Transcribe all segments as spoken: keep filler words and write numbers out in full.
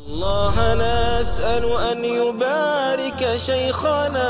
الله نسأل أن يبارك شيخنا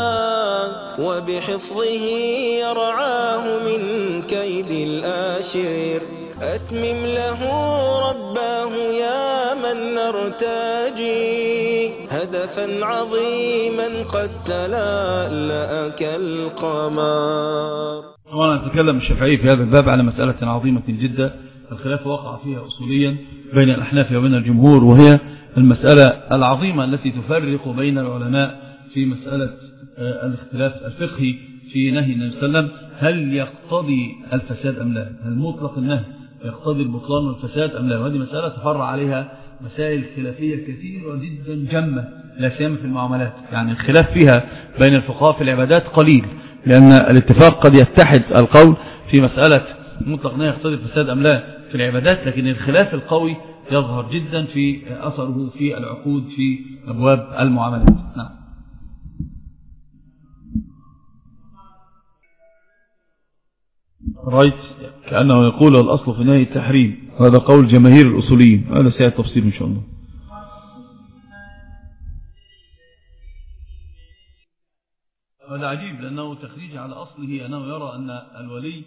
وبحفظه يرعاه من كيد الآشر. أتمم له رباه يا من نرتجي هدفا عظيما قد تلألأ كالقمر. طبعا نتكلم الشافعي في هذا الباب على مسألة عظيمة جدا الخلاف وقع فيها أصوليا بين الأحناف وبين الجمهور، وهي المسألة العظيمة التي تفرق بين العلماء في مسألة الاختلاف الفقهي في نهي النبي صلى الله عليه وسلم. هل يقتضي الفساد أم لا؟ هل مطلق النهي يقتضي البطلان والفساد أم لا؟ وهذه مسألة تفرع عليها مسائل خلافية كثيرة جدا جمة، لا سيما في المعاملات. يعني الخلاف فيها بين الفقهاء في العبادات قليل، لأن الاتفاق قد يتحد القول في مسألة مطلق نهي يقتضي الفساد أم لا في العبادات، لكن الخلاف القوي يظهر جدا في أثره في العقود في أبواب المعاملات. نعم. رأيت كأنه يقول الأصل في نهي التحريم، هذا قول جماهير الأصوليين، هذا سيأتي تفصيل إن شاء الله. هذا عجيب، لأنه تخريج على أصله أنه يرى أن الولي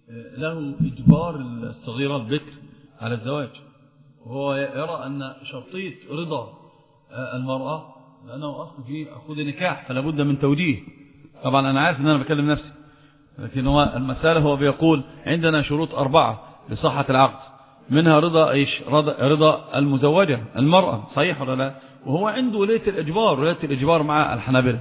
له إجبار الصغيرة البكر على الزواج، وهو يرى أن شرطية رضا المرأة لأنه أصل في عقود نكاح فلا بد من توجيه. طبعا أنا عارف أن أنا بكلم نفسي، لكن هو المسألة هو بيقول عندنا شروط أربعة لصحة العقد، منها رضا إيش؟ رضا, رضا المزوجة المرأة، صحيح ولا لا؟ وهو عنده ولاية الإجبار، ولاية الإجبار مع الحنابلة.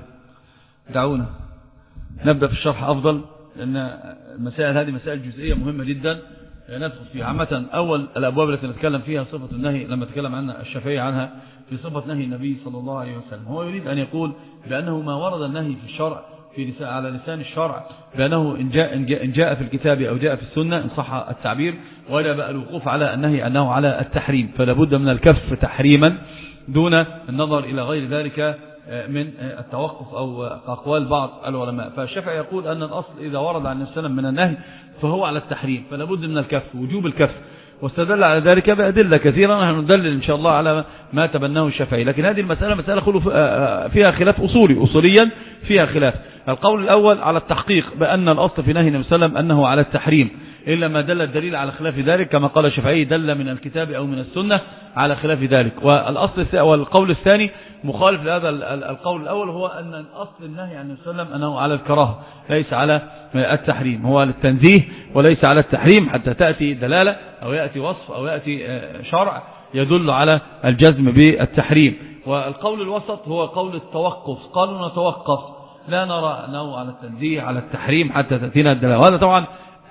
دعونا نبدأ في الشرح أفضل، لأن المسائل هذه مسائل جزئية مهمة جدا ندخل فيها. عامة أول الأبواب التي نتكلم فيها صفة النهي، لما تكلم عنها الشافعي عنها في صفة نهي النبي صلى الله عليه وسلم، هو يريد أن يقول بأنه ما ورد النهي في الشرع في لسان على لسان الشرع بأنه إن جاء, إن جاء, إن جاء في الكتاب أو جاء في السنة إن صح التعبير، ولا بقى الوقوف على النهي أنه على التحريم، فلا بد من الكف تحريما دون النظر إلى غير ذلك من التوقف أو أقوال بعض العلماء. فالشافعي يقول أن الأصل إذا ورد عن السلام من النهي فهو على التحريم، فلا بد من الكف، وجوب الكف، واستدل على ذلك بأدلة كثيرة. نحن ندلل إن شاء الله على ما تبناه الشافعي، لكن هذه المسألة مسألة فيها خلاف أصولي، أصوليا فيها خلاف. القول الأول على التحقيق بأن الأصل في نهي النبي صلى الله عليه وسلم أنه على التحريم، إلا ما دل الدليل على خلاف ذلك، كما قال الشافعي دل من الكتاب أو من السنة على خلاف ذلك. والأصل والقول الثاني مخالف لهذا القول الأول، هو أن الأصل النهي عن النبي صلى الله عليه وسلم أنه على الكراهة ليس على التحريم، هو للتنزيه وليس على التحريم، حتى تأتي دلالة أو يأتي وصف أو يأتي شرع يدل على الجزم بالتحريم. والقول الوسط هو قول التوقف، قالوا نتوقف لا نرى أنه على التنزيه على التحريم حتى تأتينا الدلالة. وهذا طبعا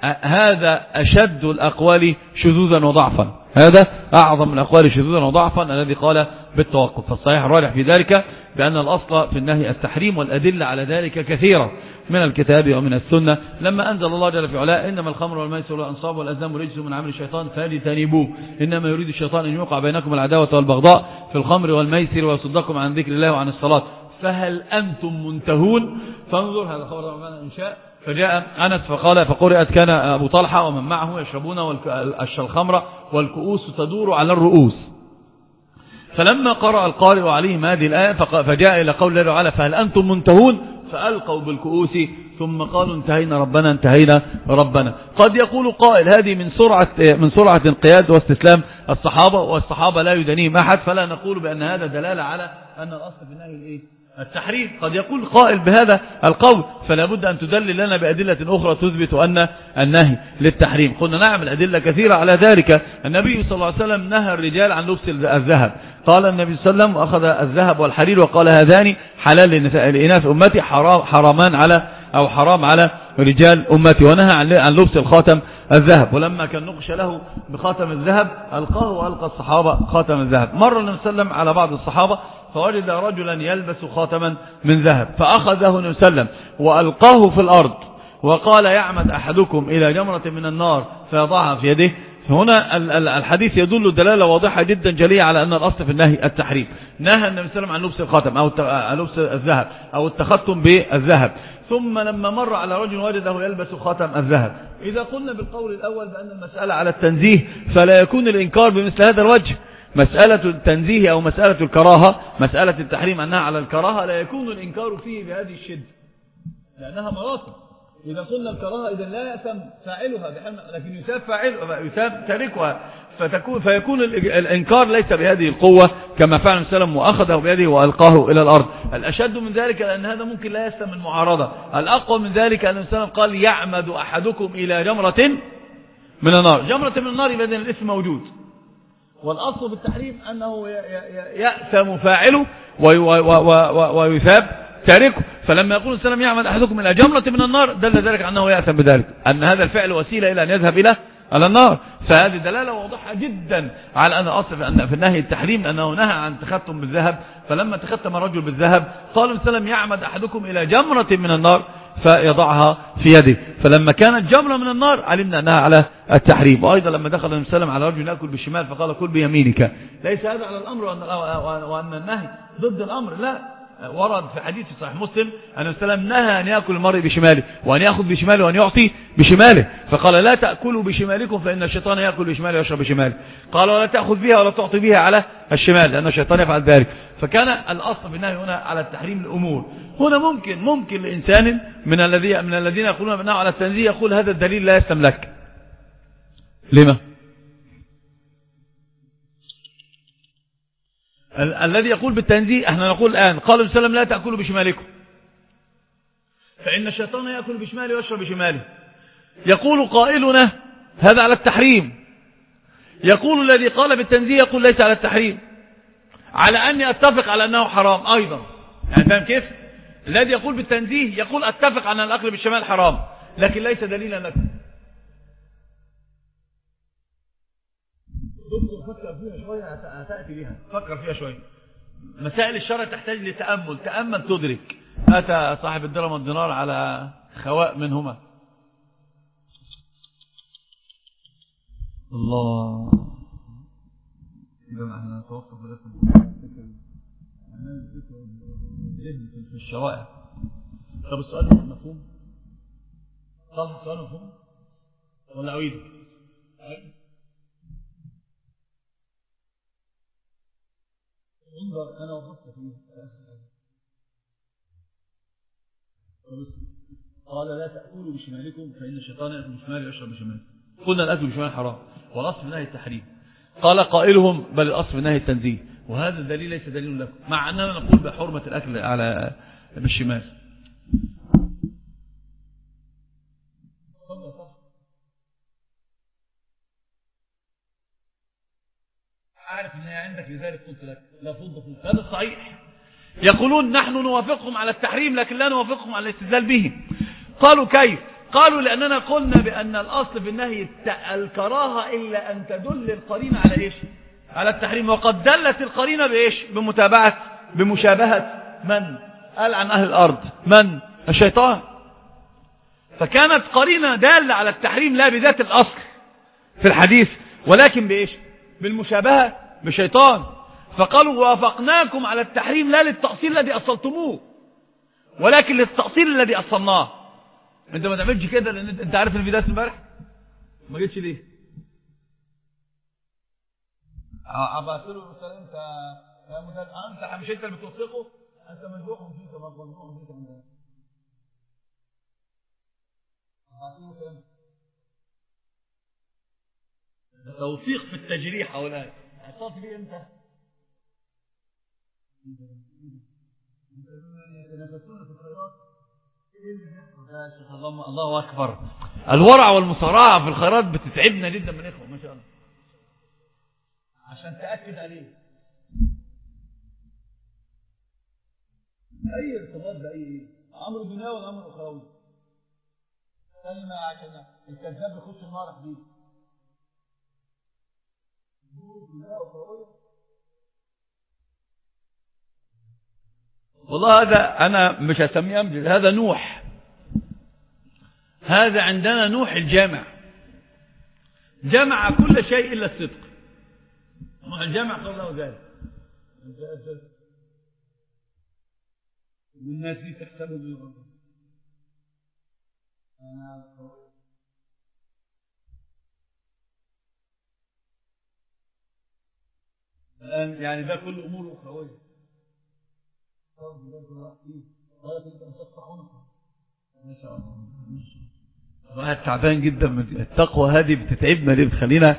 هذا أشد الأقوال شذوذا وضعفا، هذا أعظم الأقوال شذوذا وضعفا الذي قال بالتوقف. فالصحيح الراجح في ذلك بأن الأصل في النهي التحريم، والأدلة على ذلك كثيرة من الكتاب ومن السنة. لما أنزل الله جل في علاه إنما الخمر والميسر والأنصاب والأزلام رجس من عمل الشيطان فاجتنبوه إنما يريد الشيطان أن يوقع بينكم العداوة والبغضاء في الخمر والميسر ويصدكم عن ذكر الله وعن الصلاة فهل أنتم منتهون. فانظر هذا خبر ربنا إن شاء. فجاء أنس فقال فقرأت كان أبو طلحة ومن معه يشربون الخمر والكؤوس تدور على الرؤوس. فلما قرأ القارئ عليهم هذه الآية فجاء إلى قول الله تعالى فهل أنتم منتهون فألقوا بالكؤوس ثم قالوا انتهينا ربنا انتهينا ربنا. قد يقول قائل هذه من سرعة من سرعة انقياد واستسلام الصحابة، والصحابة لا يدنيهم أحد، فلا نقول بأن هذا دلالة على أن الأصل في النهي الإيه التحريم. قد يقول قائل بهذا القول، فلا بد أن تدلل لنا بأدلة أخرى تثبت أن النهي للتحريم. قلنا نعم الأدلة كثيرة على ذلك. النبي صلى الله عليه وسلم نهى الرجال عن لبس الذهب، قال النبي صلى الله عليه وسلم أخذ الذهب والحرير وقال هذان حلال لإناث أمتي حرام حرامان على أو حرام على رجال أمتي، ونهى عن لبس الخاتم الذهب. ولما كان نقش له بخاتم الذهب ألقاه وألقى الصحابة خاتم الذهب. مر النبي صلى الله عليه وسلم على بعض الصحابة فوجد رجلا يلبس خاتما من ذهب فأخذه النبي صلى الله عليه وسلم وألقاه في الأرض وقال يعمد أحدكم إلى جمرة من النار فيضعها في يده. هنا الحديث يدل دلالة واضحة جدا جلية على أن الأصل في النهي التحريم. نهى النبي صلى الله عليه وسلم عن لبس الخاتم أو لبس الذهب أو التختم بالذهب. ثم لما مر على رجل وجده يلبس خاتم الذهب. إذا قلنا بالقول الأول بأن المسألة على التنزيه فلا يكون الإنكار بمثل هذا الوجه، مسألة التنزيه أو مسألة الكراهة، مسألة التحريم أنها على الكراهة لا يكون الإنكار فيه بهذه الشدة، لأنها مراتب. إذا قلنا الكراهة إذا لا يأثم فاعلها بحمل، لكن يثاب فاعلها يثاب تاركها، فتكون فيكون الإنكار ليس بهذه القوة كما فعل السلام وأخذه بيده وألقاه إلى الأرض. الأشد من ذلك لأن هذا ممكن لا يسلم من معارضة. الأقوى من ذلك أن السلام قال يعمد أحدكم إلى جمرة من النار. جمرة من النار يبقى الاسم موجود، والأصل في التحريم أنه يأثم فاعله ويثاب تاركه. فلما يقول السلام يعمد أحدكم إلى جمرة من النار دل ذلك أنه يأثم بذلك، أن هذا الفعل وسيلة إلى أن يذهب إلى على النار. فهذه دلالة واضحة جدا على أن الأصل في, أن في النهي التحريم أنه نهى عن تختم بالذهب. فلما تختم الرجل بالذهب قال السلام يعمد أحدكم إلى جمرة من النار فيضعها في يده. فلما كانت جمرة من النار علمنا أنها على التحريم. وأيضا لما دخل النبي صلى الله عليه وسلم على رجل يأكل بالشمال فقال كل بيمينك، ليس هذا على الأمر وأن النهي ضد الأمر، لا، ورد في حديث صحيح مسلم أن السلام نهى أن يأكل المرء بشماله وأن يأخذ بشماله وأن يعطي بشماله، فقال لا تأكلوا بشمالكم فإن الشيطان يأكل بشماله ويشرب بشماله. قال ولا تأخذ بها ولا تعطي بها على الشمال لأن الشيطان يفعل ذلك. فكان الأصل في النهي هنا على التحريم الأمور. هنا ممكن ممكن لإنسان من الذي من الذين يقولون بأنه على التنزيه يقول هذا الدليل لا يسلم لك. لما؟ ال الذي يقول بالتنزيه احنا نقول الآن قال النبي صلى الله عليه وسلم لا تأكلوا بشمالكم فإن الشيطان يأكل بشماله ويشرب بشماله. يقول قائلنا هذا على التحريم، يقول الذي قال بالتنزيه يقول ليس على التحريم، على أني أتفق على أنه حرام أيضا. يعني فاهم كيف؟ الذي يقول بالتنزيه يقول أتفق على أن الأكل بالشمال حرام لكن ليس دليلا لك. دكتور فكر فيها شوية هتأتي بها، فكر فيها شوية. مسائل الشرع تحتاج لتأمل، تأمل تدرك. أتى صاحب الدرهم والدينار على خواء منهما. الله إذا احنا نتوقف في الشوائع. طب السؤال مفهوم؟ طب السؤال مفهوم ولا أعيده؟ انظر أنا وقفت فيه. قال لا تأكلوا بشمالكم فإن الشيطان يأكل بشماله ويشرب بشماله. قلنا الأكل بشمال حرام والأصل في نهي التحريم. قال قائلهم بل الأصل في نهي التنزيه، وهذا الدليل ليس دليل لكم، مع أننا نقول بحرمة الأكل على بالشمال. عارف ان هي عندك لذلك قلت لك لا فض فوق. هذا صحيح. يقولون نحن نوافقهم على التحريم لكن لا نوافقهم على الاستدلال به. قالوا كيف؟ قالوا لأننا قلنا بأن الأصل في النهي الكراهة إلا أن تدل القرينة على إيش؟ على التحريم، وقد دلت القرينة بإيش؟ بمتابعة بمشابهة من؟ قال عن أهل الأرض من؟ الشيطان. فكانت قرينة دالة على التحريم لا بذات الأصل في الحديث ولكن بإيش؟ بالمشابهة بشيطان. فقالوا وافقناكم على التحريم لا للتأصيل الذي أصلتموه ولكن للتأصيل الذي أصلناه. انت ما تعملش كده لان انت عارف ان في درس امبارح ما جيتش ليه؟ ابعت له مثلا انت يا مدرس انت مش انت اللي بتوثقه، انت مجروح ومشيت مجروح ومشيت عندنا. ابعت له كلام توثيق في التجريح او لا هتصل بيه امتى؟ انت يتنافسون في الخيرات. الله الله اكبر. الورع والمصارعه في الخيرات بتتعبنا جدا من اخوه ما شاء الله عشان تاكد عليه اي ارتباط باي امر دنيوي ولا امر اخروي. كلمه عشان الكذاب يخش النار حبيبي. والله هذا أنا مش هسميه أمجد، هذا نوح. هذا عندنا نوح الجامع، جمع كل شيء إلا الصدق. نوح الجامع قال له ذلك والناس دي تحسبه بالغلط. الآن يعني ده كل أمور أخروية. ما شاء الله. الواحد تعبان جدا من التقوى هذه، بتتعبنا ليه، بتخلينا.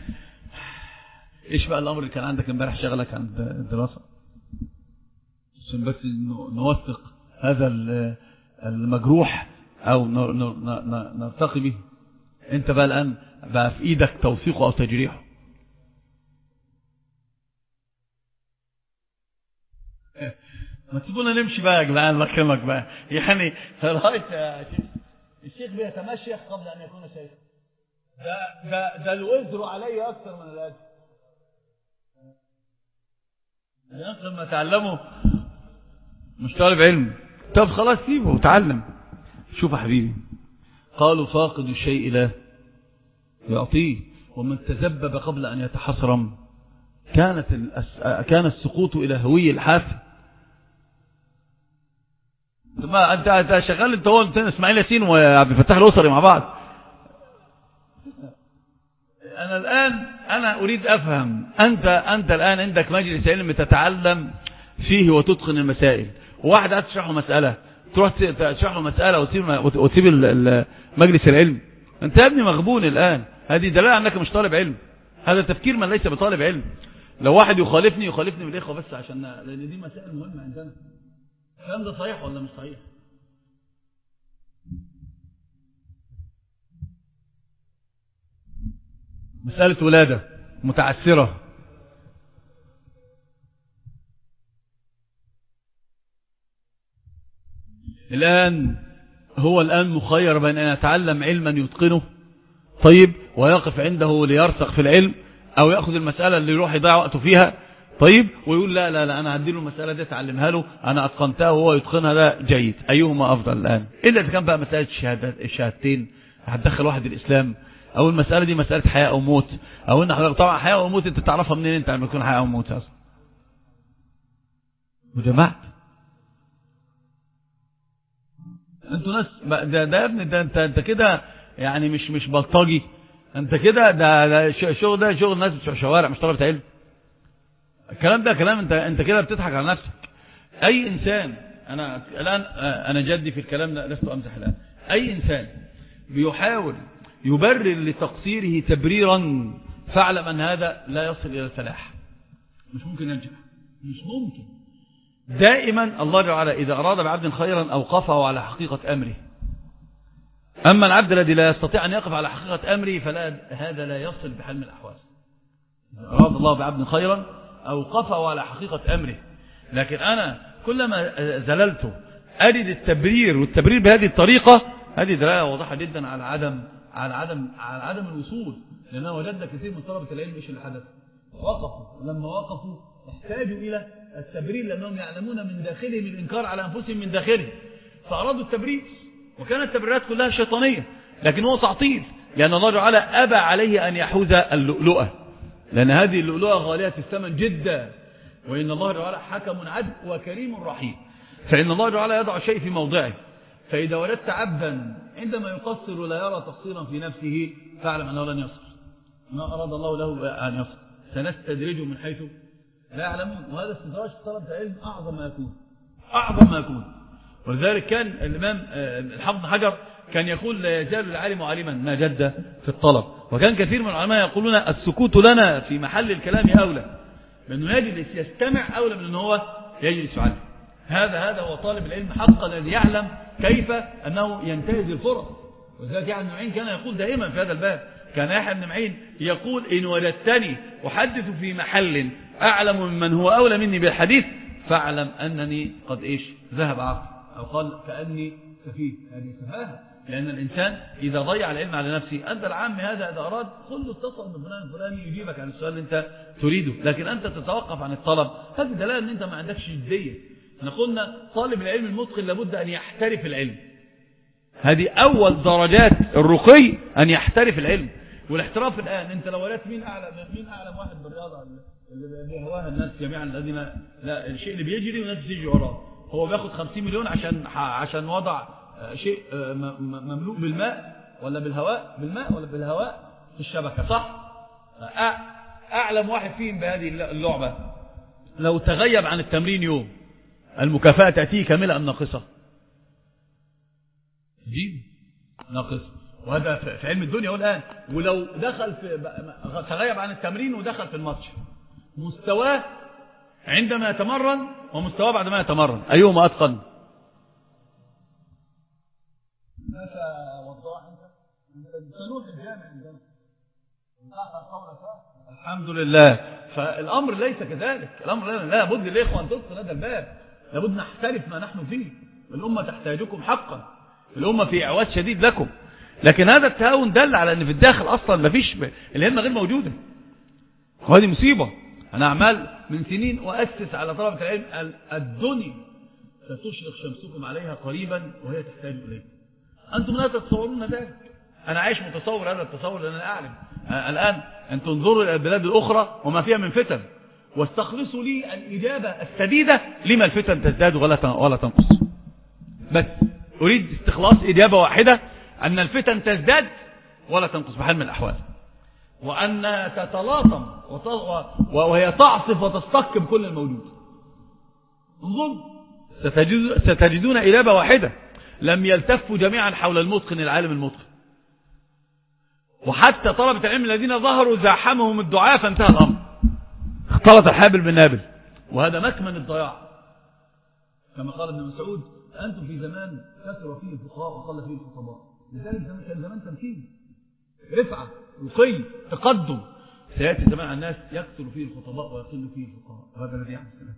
ايش بقى الامر اللي كان عندك امبارح شغلك عن الدراسه؟ عشان بس نوثق هذا المجروح او نرتقي به. انت بقى الان بقى في ايدك توثيقه او تجريحه. ما تسيبونا نمشي بقى يا جدعان، الله يكرمك بقى. يعني رايت الشيخ بيتمشيخ قبل ان يكون شيخا. ده ده ده الوزر علي اكثر من الاجر. يعني لما تعلمه مش طالب علم، طب خلاص سيبه وتعلم. شوف يا حبيبي، قالوا فاقد الشيء لا يعطيه، ومن تذبب قبل ان يتحصرم كانت كان السقوط الى هوي الحافه. ما انت انت شغال انت هو اسماعيل ياسين وعبد الفتاح الاسري مع بعض. انا الان انا اريد افهم، انت انت الان عندك مجلس علم تتعلم فيه وتتقن المسائل، وواحد عايز تشرح له مساله تروح تشرح له مساله وتسيب وتسيب مجلس العلم. انت يا ابني مغبون الان. هذه دلاله على انك مش طالب علم. هذا تفكير من ليس بطالب علم. لو واحد يخالفني يخالفني بالاخوه بس عشان لان دي مسائل مهمه عندنا. الكلام ده صحيح ولا مش صحيح؟ مسألة ولادة متعسرة، الآن هو الآن مخير بين أن يتعلم علما يتقنه طيب ويقف عنده ليرسخ في العلم، أو يأخذ المسألة اللي يروح يضيع وقته فيها طيب ويقول لا لا لا أنا هديله المسألة دي تعلمها له، أنا أتقنتها وهو يتقنها، ده جيد. أيهما أفضل الآن؟ إلا إذا كان بقى مسألة الشهادتين هتدخل واحد الإسلام، او المسألة دي مسألة حياة او موت، او ان حضرتك طبعا حياة او موت انت تعرفها منين انت لما يكون حياة او موت اصلا؟ وجماعة انتوا ناس ده ده يا ابني، ده انت انت كده يعني مش مش بلطجي، انت كده ده, ده شغل ده شغل ناس بتوع شوارع مش طلبة علم. الكلام ده كلام انت انت كده بتضحك على نفسك. اي انسان، انا الان انا جدي في الكلام ده لست امزح الان، اي انسان بيحاول يبرر لتقصيره تبريرا فاعلم ان هذا لا يصل الى الفلاح. مش ممكن ينجح، مش ممكن. دائما الله تعالى اذا اراد بعبد خيرا اوقفه على حقيقة امره. اما العبد الذي لا يستطيع ان يقف على حقيقة امره فلا هذا لا يصل بحال من الاحوال. اذا اراد الله بعبد خيرا اوقفه على حقيقة امره. لكن انا كلما زللته اجد التبرير، والتبرير بهذه الطريقة هذه دلالة واضحة جدا على عدم على عدم على عدم الوصول. لأننا وجدنا كثير من طلبة العلم إيش اللي حدث؟ وقفوا، لما وقفوا احتاجوا إلى التبرير لأنهم يعلمون من داخلهم الإنكار على أنفسهم من داخلهم، فأرادوا التبرير، وكانت التبريرات كلها شيطانية، لكن هو تعطيل، لأن الله تعالى أبى عليه أن يحوز اللؤلؤة، لأن هذه اللؤلؤة غالية الثمن جدا، وإن الله تعالى حكم عدل وكريم رحيم، فإن الله تعالى يضع شيء في موضعه. فإذا وجدت عبدا عندما يقصر ولا يرى تقصيرا في نفسه فاعلم أنه لن يصل. ما أراد الله له أن يصل سنستدرجه من حيث لا يعلمون. وهذا استدراج في طلب العلم أعظم ما يكون، أعظم ما يكون. ولذلك كان الإمام الحافظ حجر كان يقول لا يزال العالم عالما ما جد في الطلب. وكان كثير من العلماء يقولون السكوت لنا في محل الكلام أولى، لأنه يجلس يستمع أولى من أنه هو يجلس يعلم. هذا هذا هو طالب العلم حقا الذي يعلم كيف أنه ينتهز الفرص. وذلك يحيى بن معين كان يقول دائما في هذا الباب، كان يحيى بن معين يقول إن وجدتني أحدث في محل أعلم ممن هو أولى مني بالحديث فاعلم أنني قد إيش ذهب عقل، أو قال كأني سفيه. هذه سفاهة، لأن الإنسان إذا ضيع العلم على نفسه، أنت العام هذا إذا أراد كله اتصل بفلان الفلاني يجيبك عن السؤال اللي أنت تريده، لكن أنت تتوقف عن الطلب، هذه دلالة أن أنت ما عندكش جدية. احنا قلنا طالب العلم المتقن لابد أن يحترف العلم، هذه أول درجات الرقي أن يحترف العلم. والاحتراف الآن أنت لو ولدت مين أعلم مين أعلم واحد بالرياضة اللي بيهواها الناس جميعا الذين لا الشيء اللي بيجري والناس بتيجي وراه، هو بياخد خمسين مليون عشان عشان وضع شيء مملوء بالماء ولا بالهواء، بالماء ولا بالهواء في الشبكة، صح؟ أعلم واحد فيهم بهذه اللعبة لو تغيب عن التمرين يوم المكافأة تأتيه كاملة أم ناقصة؟ جيد ناقصة. وهذا في علم الدنيا والآن. ولو دخل في تغيب عن التمرين ودخل في الماتش مستواه عندما يتمرن ومستواه بعد ما يتمرن أيهما أتقن؟ الحمد لله. فالأمر ليس كذلك. الأمر لا بد للإخوة أن تدخل هذا الباب. لابد نحترف ما نحن فيه. الأمة تحتاجكم حقا. الأمة في إعواز شديد لكم. لكن هذا التهاون دل على أن في الداخل أصلا ما فيش الهمة غير موجودة. وهذه مصيبة. أنا أعمال من سنين وأسس على طلبة العلم الدنيا ستشرق شمسكم عليها قريبا وهي تحتاج إليه. أنتم لا تتصورون ذلك. أنا عايش متصور هذا التصور لأن أنا أعلم. الآن أن تنظروا إلى البلاد الأخرى وما فيها من فتن واستخلصوا لي الإجابة السديدة لما الفتن تزداد ولا تنقص. بس أريد استخلاص إجابة واحدة أن الفتن تزداد ولا تنقص بحال من الأحوال، وأن تتلاطم وهي تعصف وتستقم كل الموجود. انظروا ستجدون إجابة واحدة. لم يلتفوا جميعا حول المتقن العالم المتقن، وحتى طلبة العلم الذين ظهروا زاحمهم الدعاء فانتهى الأمر. اختلط الحابل بالنابل، وهذا مكمن الضياع. كما قال ابن مسعود: أنتم في زمان كثر فيه الفقهاء وقل فيه الخطباء. لذلك كان زمان تمكين، رفعة، رقي، تقدم. سيأتي زمان على الناس يكثر فيه الخطباء ويقل فيه الفقهاء، وهذا الذي يحدث الآن.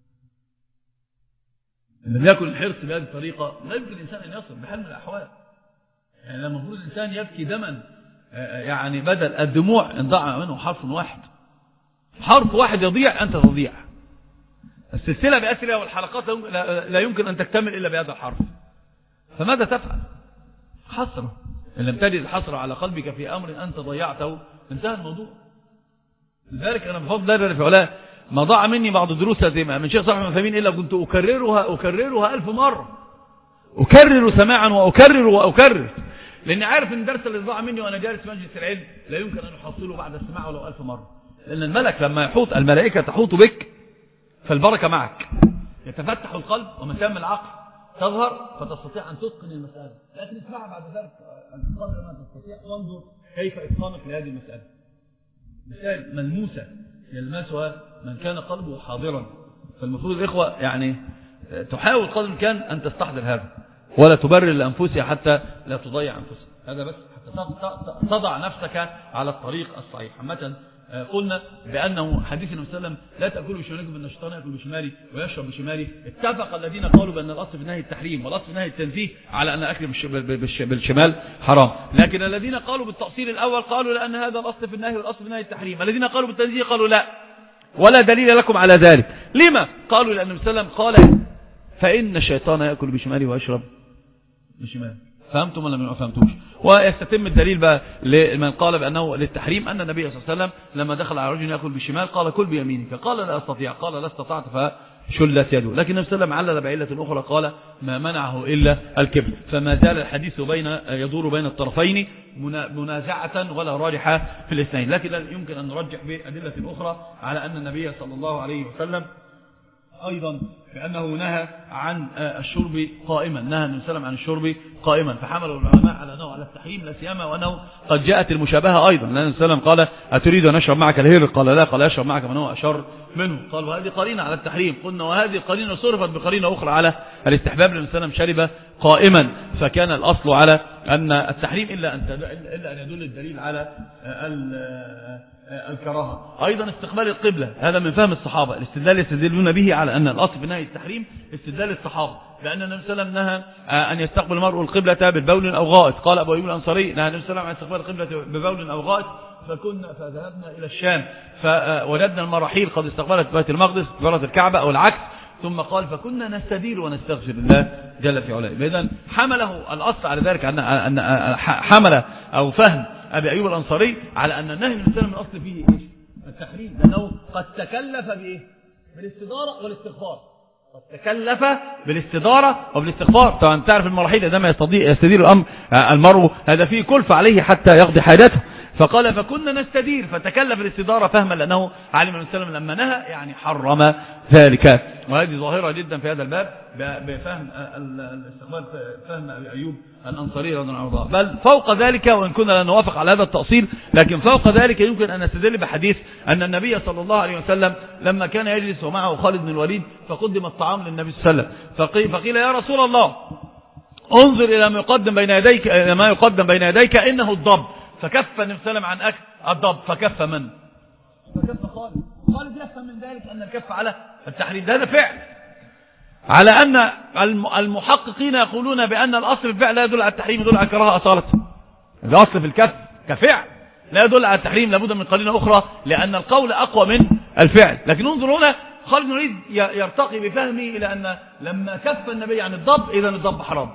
إن لم يكن الحرص بهذه الطريقة لا يمكن الإنسان أن يصل بحال من الأحوال. يعني لما المفروض الإنسان يبكي دما، يعني بدل الدموع ان ضاع منه حرف واحد، حرف واحد يضيع أنت تضيع. السلسلة بأسرها والحلقات لا يمكن أن تكتمل إلا بهذا الحرف. فماذا تفعل؟ حسرة. إن لم تجد الحسرة على قلبك في أمر أنت ضيعته انتهى الموضوع. لذلك أنا بفضل الله في علاه ما ضاع مني بعض الدروس من شيخ صالح بن عثيمين إلا كنت أكررها أكررها ألف مرة، أكرر سماعا وأكرر وأكرر، لأني عارف أن الدرس اللي ضاع مني وأنا جالس في مجلس العلم لا يمكن أن أحصله بعد السماع ولو ألف مرة. لأن الملك لما يحوط الملائكة تحوط بك فالبركة معك، يتفتح القلب ومسام العقل تظهر فتستطيع أن تتقن المسألة. لكن اسمعها بعد ذلك قدر ما تستطيع وانظر كيف إتقانك لهذه المسألة. مثال ملموسة يلمسها من كان قلبه حاضرا. فالمفروض الإخوة يعني تحاول قدر الإمكان أن تستحضر هذا ولا تبرر لأنفسها حتى لا تضيع أنفسها. هذا بس حتى تضع نفسك على الطريق الصحيح. عامة قلنا بأنه حديث النبي صلى الله عليه وسلم لا تأكلوا بشمالكم بأن الشيطان يأكل بشمالي ويشرب بشمالي. اتفق الذين قالوا بأن الأصل في نهي التحريم والأصل في نهي التنزيه على أن أكل بالشمال حرام، لكن الذين قالوا بالتأصيل الأول قالوا لأن هذا الأصل في النهي والأصل في نهي التحريم. الذين قالوا بالتنزيه قالوا لا ولا دليل لكم على ذلك. لما؟ قالوا لأن النبي صلى الله عليه وسلم قال فإن الشيطان يأكل بشمالي ويشرب بشمالي. فهمتم ولا ما فهمتوش؟ ويستتم الدليل بقى لمن قال بأنه للتحريم أن النبي صلى الله عليه وسلم لما دخل على رجل يأكل بالشمال قال كل بيمينك، قال لا أستطيع، قال لا استطعت فشلت يده. لكن النبي صلى الله عليه وسلم علل بعلة أخرى قال ما منعه إلا الكبر. فما زال الحديث بين يدور بين الطرفين منازعة ولا راجحة في الاثنين. لكن لا يمكن أن نرجح بأدلة أخرى على أن النبي صلى الله عليه وسلم أيضا بأنه نهى عن الشرب قائما، نهى النبي صلى الله عليه وسلم عن الشرب قائما، فحملوا العلماء على أنه على التحريم لا سيما وأنه قد جاءت المشابهة أيضا. لأن النبي صلى الله عليه وسلم قال أتريد أن أشرب معك الهير؟ قال لا، قال يشرب معك من هو أشر منه. قال وهذه قرينة على التحريم. قلنا وهذه القرينة صرفت بقرينة أخرى على الاستحباب. النبي صلى الله عليه وسلم شرب قائما، فكان الأصل على أن التحريم إلا أن إلا أن يدل الدليل على الكراهة. أيضا استقبال القبلة هذا من فهم الصحابة. الاستدلال يستدلون به على أن الأصل في نهي التحريم استدلال الصحابة، لأن النبي صلى الله عليه وسلم نهى أن يستقبل المرء القبلة بالبول أو غائط. قال أبو أيوب الأنصاري نهى النبي صلى الله عليه وسلم عن استقبال القبلة ببول أو غائط، فكنا فذهبنا إلى الشام فوجدنا المراحيل قد استقبلت بيت المقدس استقبلت الكعبة أو العكس، ثم قال فكنا نستدير ونستغفر الله جل في علاه. إذن حمله الأصل على ذلك أن حمل أو فهم أبي أيوب الأنصاري على أن النهي من السلام من الأصل فيه التحريم، لأنه قد تكلف بإيه؟ بالاستدارة والاستغفار. قد تكلف بالاستدارة وبالاستغفار. طبعا تعرف المراحيل عندما يستدير الأمر المرء هذا فيه كلفة عليه حتى يقضي حاجته. فقال فكنا نستدير فتكلف الاستدارة فهما لأنه علم النبي صلى الله عليه وسلم لما نهى يعني حرم ذلك. وهذه ظاهرة جدا في هذا الباب بفهم الاستقبال فهم أبي أيوب الأنصاري رضي الله عنه. بل فوق ذلك وإن كنا لا نوافق على هذا التأصيل لكن فوق ذلك يمكن أن نستدل بحديث أن النبي صلى الله عليه وسلم لما كان يجلس ومعه خالد بن الوليد فقدم الطعام للنبي صلى الله عليه وسلم فقيل يا رسول الله انظر إلى ما يقدم بين يديك إلى ما يقدم بين يديك إنه الضب فكف النبي صلى الله عليه وسلم عن أكل الضب فكف من فكف خالد. خالد يفهم من ذلك أن الكف على التحريم هذا فعل على أن المحققين يقولون بأن الأصل في الفعل لا يدل على التحريم يدل على الكراهة أصالة. الأصل في الكف كفعل لا يدل على التحريم لابد من قرينة أخرى لأن القول أقوى من الفعل. لكن انظر هنا خالد بن الوليد يرتقي بفهمه إلى أن لما كف النبي عن الضب إذا الضب حرام.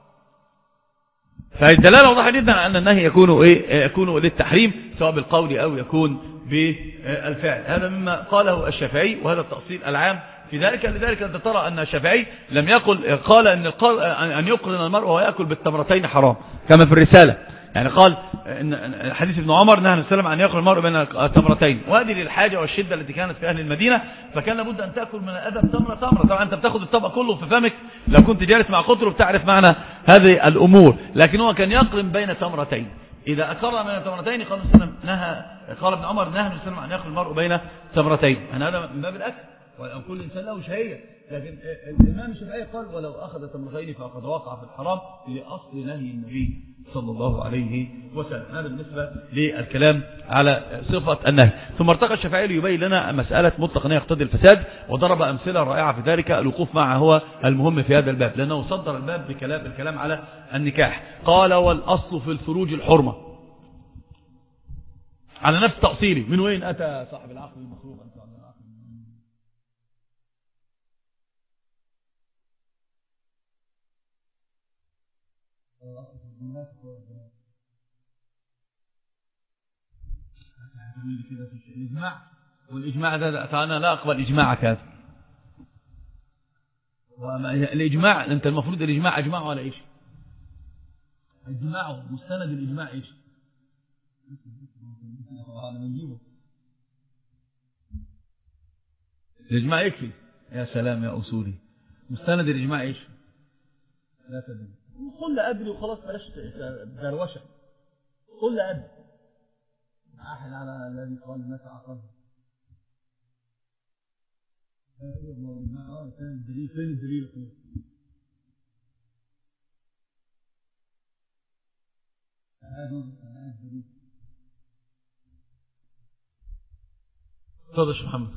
فالدلالة واضحة جدا أن النهي يكون إيه يكون للتحريم سواء بالقول أو يكون بالفعل. هذا مما قاله الشافعي وهذا التأصيل العام في ذلك. لذلك أنت ترى أن الشافعي لم يقل قال أن أن يقرن المرء وهو يأكل بالتمرتين حرام كما في الرسالة. يعني قال إن حديث ابن عمر نهى النبي صلى الله عليه وسلم أن يأكل المرء بين التمرتين وهذه للحاجة والشدة التي كانت في أهل المدينة فكان لابد أن تأكل من الأدب تمرة تمرة. طبعا أنت بتأخذ الطبق كله في فمك لو كنت جالس مع قطر بتعرف معنى هذه الأمور. لكن هو كان يقرن بين تمرتين إذا أكرر من التمرتين قال النبي صلى الله عليه وسلم نهى قال ابن عمر نهى النبي صلى الله عليه وسلم أن يأكل المرء بين تمرتين. هذا من باب الأكل وكل إنسان له شهية. لكن الإمام الشافعي قال ولو أخذ تمرتين فقد وقع في الحرام لأصل نهي النبي صلى الله عليه وسلم. هذا بالنسبة للكلام على صفة النهي. ثم ارتقى الشافعي ليبين لنا مسألة مطلق أنه يقتضي الفساد وضرب أمثلة رائعة في ذلك. الوقوف معه هو المهم في هذا الباب لأنه صدر الباب بكلام الكلام على النكاح. قال والأصل في الفروج الحرمة على نفس تأصيلي. من وين أتى صاحب العقل المخلوق أنت على العقل الإجماع والإجماع هذا أنا لا أقبل إجماعك هذا. الإجماع أنت المفروض الإجماع أجمعه على إيش؟ إجماعه مستند الإجماع إيش؟ الإجماع يكفي. يا سلام يا أصولي مستند الإجماع إيش؟ لا تدري قل لا أدري وخلاص بلاش دروشة. قل لا أدري أحد على الذي قال الناس عقلها الدليل فين الدليل فين تفضل يا محمد.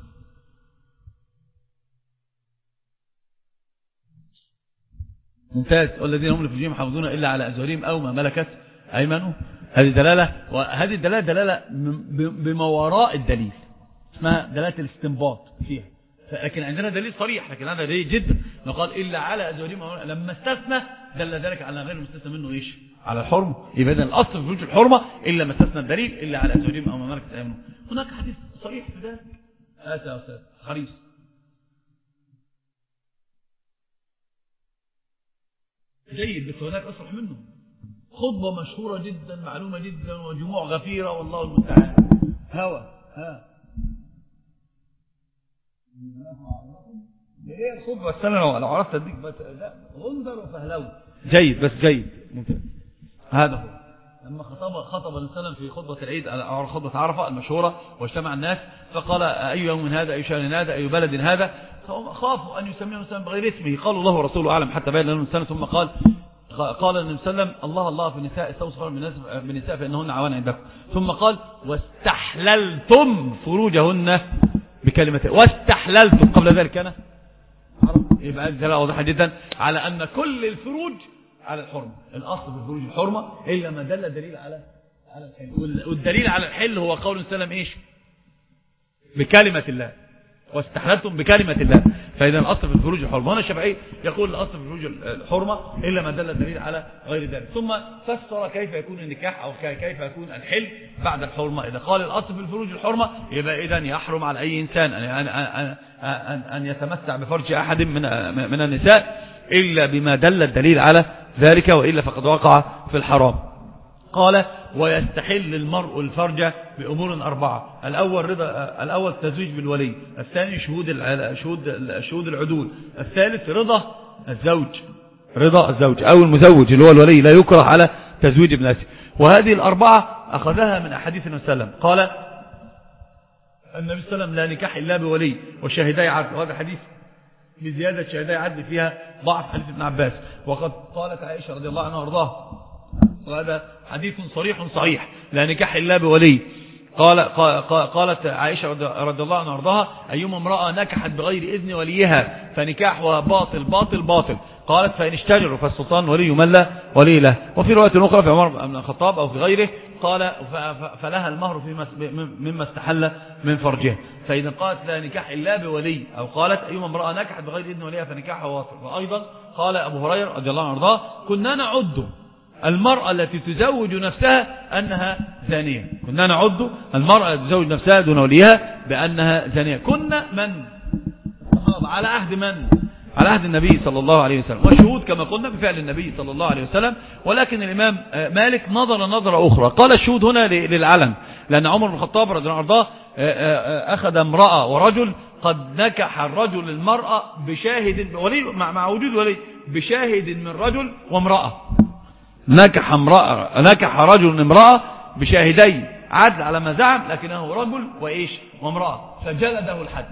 ممتاز. والذين هم لفروجهم يحافظون إلا على أزواجهم أو ما ملكت أيمانهم. هذه دلالة وهذه الدلالة دلالة بما وراء الدليل اسمها دلالة الاستنباط فيها. لكن عندنا دليل صريح لكن هذا دليل جدا نقال إلا على أزواجهم لما استثنى دل ذلك على غير المستثنى منه إيش على الحرمة. يبقى إذن الأصل في فروج الحرمة إلا ما استثنى الدليل إلا على أزواجهم أو ما ملكت أيمانهم. هناك حديث صريح في ذلك. آتى يا أستاذ حريص جيد بس هناك أصرح منه. خطبة مشهورة جدا معلومة جدا وجموع غفيرة والله المستعان. هوى ها ايه الخطبة السنة لو عرفت اديك بس لا غندر وفهلوي جيد بس جيد ممتاز. هذا هو لما خطب خطب السلام في خطبة العيد على خطبة عرفة المشهورة واجتمع الناس فقال أي يوم هذا أي شهر هذا أي بلد هذا خافوا أن يسميه السلام بغير اسمه قالوا الله ورسوله أعلم حتى بين لهم السنة. ثم قال قال النبي صلى الله عليه وسلم الله الله في النساء استوصفوا بالنساء فإنهن عوان عندكم. ثم قال واستحللتم فروجهن بكلمة واستحللتم قبل ذلك أنا يبقى الدلالة واضحة جدا على أن كل الفروج على الحرمة. الأصل في الفروج الحرمة إلا ما دل دليل على على الحل والدليل على الحل هو قول السلام إيش بكلمة الله واستحللتم بكلمة الله. فإذا الأصل في الفروج الحرمة. هنا الشافعي يقول الأصل في الفروج الحرمة إلا ما دل الدليل على غير ذلك. ثم فسر كيف يكون النكاح أو كيف يكون الحل بعد الحرمة. إذا قال الأصل في الفروج الحرمة يبقى إذن يحرم على أي إنسان أن أن أن أن يتمتع بفرج أحد من من النساء إلا بما دل الدليل على ذلك وإلا فقد وقع في الحرام. قال ويستحل المرء الفرج بأمور أربعة. الأول رضا الأول تزويج بالولي، الثاني شهود شهود شهود العدول، الثالث رضا الزوج رضا الزوج أو المزوج اللي هو الولي لا يكره على تزويج ابنته. وهذه الأربعة أخذها من أحاديث النبي صلى الله عليه وسلم. قال النبي صلى الله عليه وسلم لا نكاح إلا بولي وشاهدي عدل، وهذا حديث بزيادة شاهدي عدل فيها ضعف حديث ابن عباس. وقد قالت عائشة رضي الله عنها وارضاها، وهذا حديث صريح صحيح، لا نكاح إلا بولي. قال قالت عائشة رضي الله عنها وارضاها أيما امرأة نكحت بغير إذن وليها فنكاحها باطل باطل باطل. قالت فإن اشتجروا فالسلطان ولي من لا ولي له. وفي رواية أخرى في عمر بن الخطاب أو في غيره قال فلها المهر مما استحل من فرجها. فإذا قالت لا نكاح إلا بولي، أو قالت أيما امرأة نكحت بغير إذن وليها فنكاحها باطل. وأيضا قال أبو هريرة رضي الله عنه وارضاه كنا نعد المرأة التي تزوج نفسها أنها زانية، كنا نعد المرأة التي تزوج نفسها دون وليها بأنها زانية. كنا من على عهد من؟ على عهد النبي صلى الله عليه وسلم، والشهود كما قلنا بفعل النبي صلى الله عليه وسلم. ولكن الإمام مالك نظر نظرة أخرى، قال الشهود هنا للعلن، لأن عمر بن الخطاب رضي الله عنه أخذ امرأة ورجل قد نكح الرجل المرأة بشاهد ولي مع وجود ولي بشاهد من رجل وامرأة. نكح امرأة نكح رجل امرأة بشاهدي عدل على ما زعم، لكنه رجل وإيش وامرأة، فجلده الحد.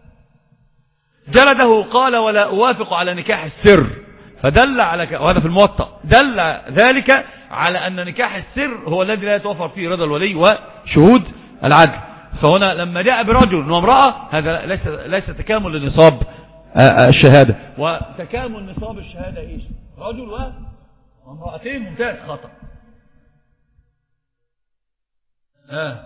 جلده قال ولا أوافق على نكاح السر، فدل على ك... وهذا في الموطأ دل ذلك على أن نكاح السر هو الذي لا يتوفر فيه رضا الولي وشهود العدل. فهنا لما جاء برجل وامرأة هذا ليس ليس تكامل لنصاب الشهادة. وتكامل نصاب الشهادة إيش؟ رجل وامرأتين. ممتاز. خطأ. آه.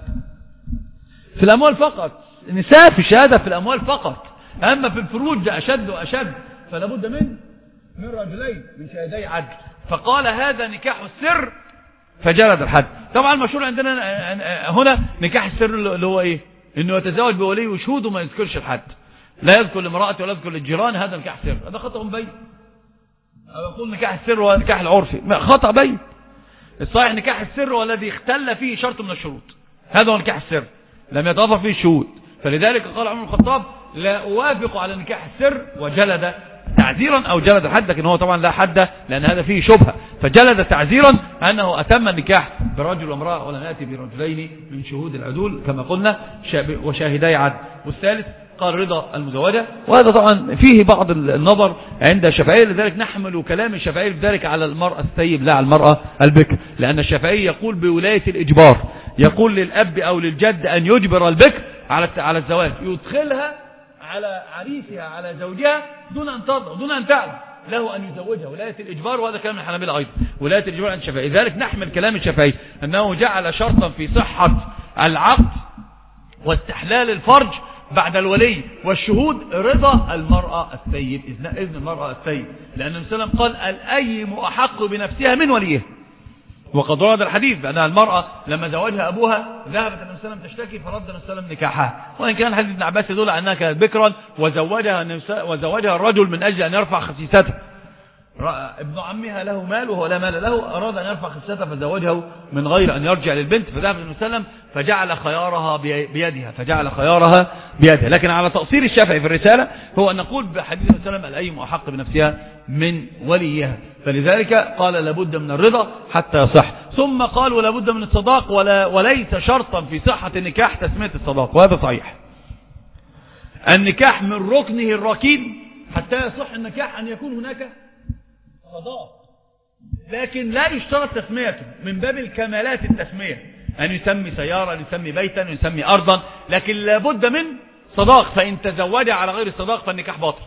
في الأموال فقط، نساء في الشهادة في الأموال فقط، أما في الفروج ده أشد وأشد، فلا بد من من رجلين من شهدي عدل. فقال هذا نكاح السر فجلد الحد. طبعا المشهور عندنا هنا نكاح السر اللي هو إيه؟ إنه يتزوج بولي وشهود وما يذكرش الحد، لا يذكر لامرأته ولا يذكر للجيران، هذا نكاح سر. هذا خطأ بين. أو يقول نكاح السر هو نكاح العرفي، خطأ بين. الصحيح نكاح السر هو الذي اختل فيه شرط من الشروط، هذا هو نكاح السر لم يتوفر فيه الشهود. فلذلك قال عمر بن الخطاب لا أوافق على نكاح السر، وجلد تعزيرا أو جلد حد، لكن هو طبعا لا حد لأن هذا فيه شبهة، فجلد تعزيرا أنه أتم النكاح برجل وامرأة ولم يأتي برجلين من شهود العدول كما قلنا وشاهدي عدل. والثالث قال رضا المزوجة، وهذا طبعا فيه بعض النظر عند الشافعية، لذلك نحمل كلام الشافعي بذلك على المرأة الثيب لا على المرأة البكر، لأن الشافعي يقول بولاية الإجبار، يقول للأب أو للجد أن يجبر البكر على على الزواج، يدخلها على عريسها على زوجها دون أن ترضى دون أن تعلم، له أن يزوجها، ولاية الإجبار. وهذا كلام الحنابلة أيضا، ولاية الإجبار عند الشافعي. لذلك نحمل كلام الشافعي أنه جعل شرطا في صحة العقد واستحلال الفرج بعد الولي والشهود رضا المرأة الثيب، إذن المرأة الثيب، لأن النبي صلى الله عليه وسلم قال الأيم أحق بنفسها من وليه. وقد ورد الحديث بأن المرأة لما زوجها أبوها ذهبت النبي صلى الله عليه وسلم تشتكي فرد النبي صلى الله عليه وسلم نكاحها، وإن كان حديث ابن عباس يدل على أنها كانت بكرا وزوجها وزوجها الرجل من أجل أن يرفع خسيستها. ابن عمها له مال وهو لا مال له، أراد أن يرفع خسيستها فزوجه من غير أن يرجع للبنت، فذهب النبي صلى الله عليه وسلم فجعل خيارها بيدها فجعل خيارها بيدها. لكن على تقصير الشافعي في الرسالة هو أن نقول بحديث النبي صلى الله عليه وسلم الأيم أحق بنفسها من وليها، فلذلك قال لابد من الرضا حتى يصح. ثم قال ولابد من الصداق، ولا وليس شرطا في صحة النكاح تسمية الصداق، وهذا صحيح. النكاح من ركنه الركين حتى يصح النكاح أن يكون هناك صداق، لكن لا يشترط تسميته من باب الكمالات التسمية، أن يسمي سيارة، أن يسمي بيتا، أن يسمي أرضا، لكن لابد من صداق. فإن تزوج على غير الصداق فالنكاح باطل.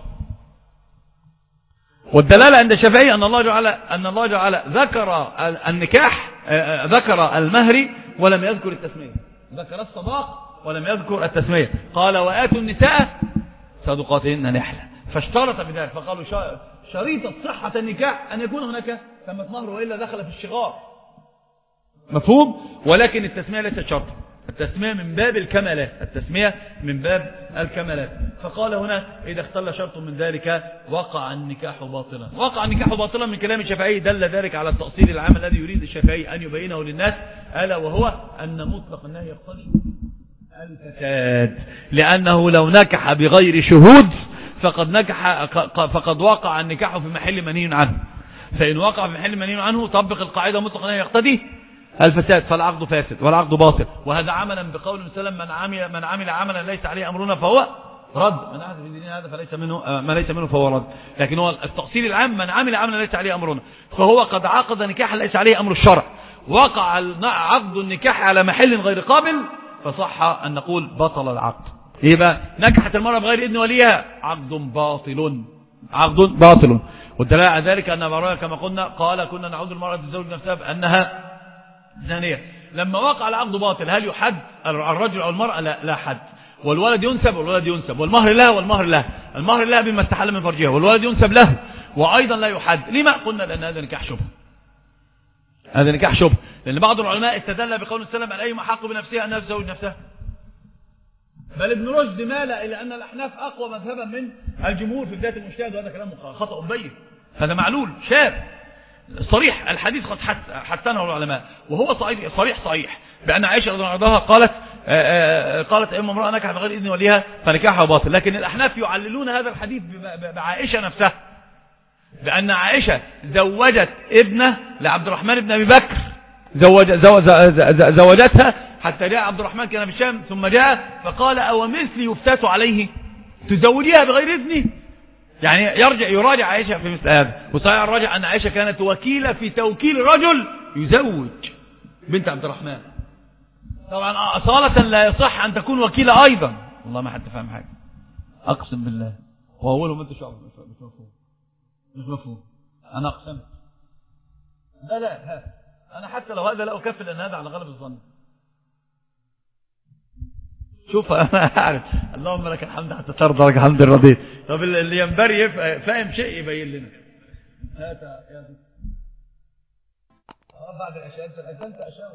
والدلالة عند الشافعي أن الله جعل أن الله جعل ذكر النكاح ذكر المهر ولم يذكر التسمية، ذكر الصداق ولم يذكر التسمية. قال وآتوا النساء صدقاتهن نحلة، فاشترط في ذلك، فقالوا شريطة صحة النكاح أن يكون هناك ثمة مهر، وإلا دخل في الشغار، مفهوم؟ ولكن التسمية ليست شرطا، التسمية من باب الكمالات، التسمية من باب الكمالات. فقال هنا إذا اختل شرط من ذلك وقع النكاح باطلا. وقع النكاح باطلا من كلام الشافعي دل ذلك على التأصيل العام الذي يريد الشافعي أن يبينه للناس، ألا وهو أن مطلق النهي يقتضي الفساد، لأنه لو نكح بغير شهود فقد نكح فقد وقع النكاح في محل منهي عنه، فإن وقع في محل منهي عنه طبق القاعدة مطلق النهي يقتضي الفساد، فالعقد فاسد والعقد باطل. وهذا عملا بقول وسلم من عمل من عمل عملا ليس عليه امرنا فهو رد، من احدث في ديننا هذا فليس منه ما ليس منه فهو رد. لكن هو التفصيل العام من عمل عملا ليس عليه امرنا، فهو قد عقد نكاحا ليس عليه امر الشرع، وقع عقد النكاح على محل غير قابل، فصح ان نقول بطل العقد. يبقى نكحت المرأة بغير اذن وليها عقد باطل، عقد باطل. والدليل على ذلك ان ابو كما قلنا قال كنا نعود المرأة تزوج نفسها بانها زانية. لما وقع العقد باطل هل يحد الرجل او المرأة؟ لا, لا حد. والولد ينسب والولد ينسب، والمهر له والمهر له، المهر له بما استحل من فرجها، والولد ينسب له وايضا لا يحد. لما قلنا؟ لان هذا نكاح شبه، هذا نكاح شبه، لان بعض العلماء استدل بقول السلام على اي محق بنفسها انها تزوج نفسها، بل ابن رشد مال الى ان الاحناف اقوى مذهبا من الجمهور في بدايه المجتهد، وهذا كلام خطأ بين، هذا معلول شاذ صريح. الحديث قد حسنه العلماء، وهو صحيح صريح صحيح بأن عائشة رضي الله عنها قالت آآ آآ قالت إما امرأة نكح بغير إذن وليها فنكاحها باطل. لكن الأحناف يعللون هذا الحديث بعائشة نفسها، بأن عائشة زوجت ابنه لعبد الرحمن بن أبي بكر، زوج زوج زوجتها حتى جاء عبد الرحمن كان بالشام ثم جاء فقال أو مثلي يفتات عليه تزوجيها بغير إذني؟ يعني يرجع يراجع عائشة في مثل هذا. وصحيح الراجع أن عائشة كانت وكيلة في توكيل رجل يزوج بنت عبد الرحمن. طبعا أصالة لا يصح أن تكون وكيلة أيضا، والله ما حد فاهم حاجة أقسم بالله، وأولهم أنت شعب مش مفهوم مش مفهوم أنا أقسم لا لا ها. أنا حتى لو هذا لا أكفل أن هذا على غلب الظن. شوف أنا أعرف اللهم لك الحمد حتى ترضى لك الحمد الرضي. طب اللي ينبري فاهم شيء يبين لنا. هات يا اه بعد العشاء انت اذنت عشاء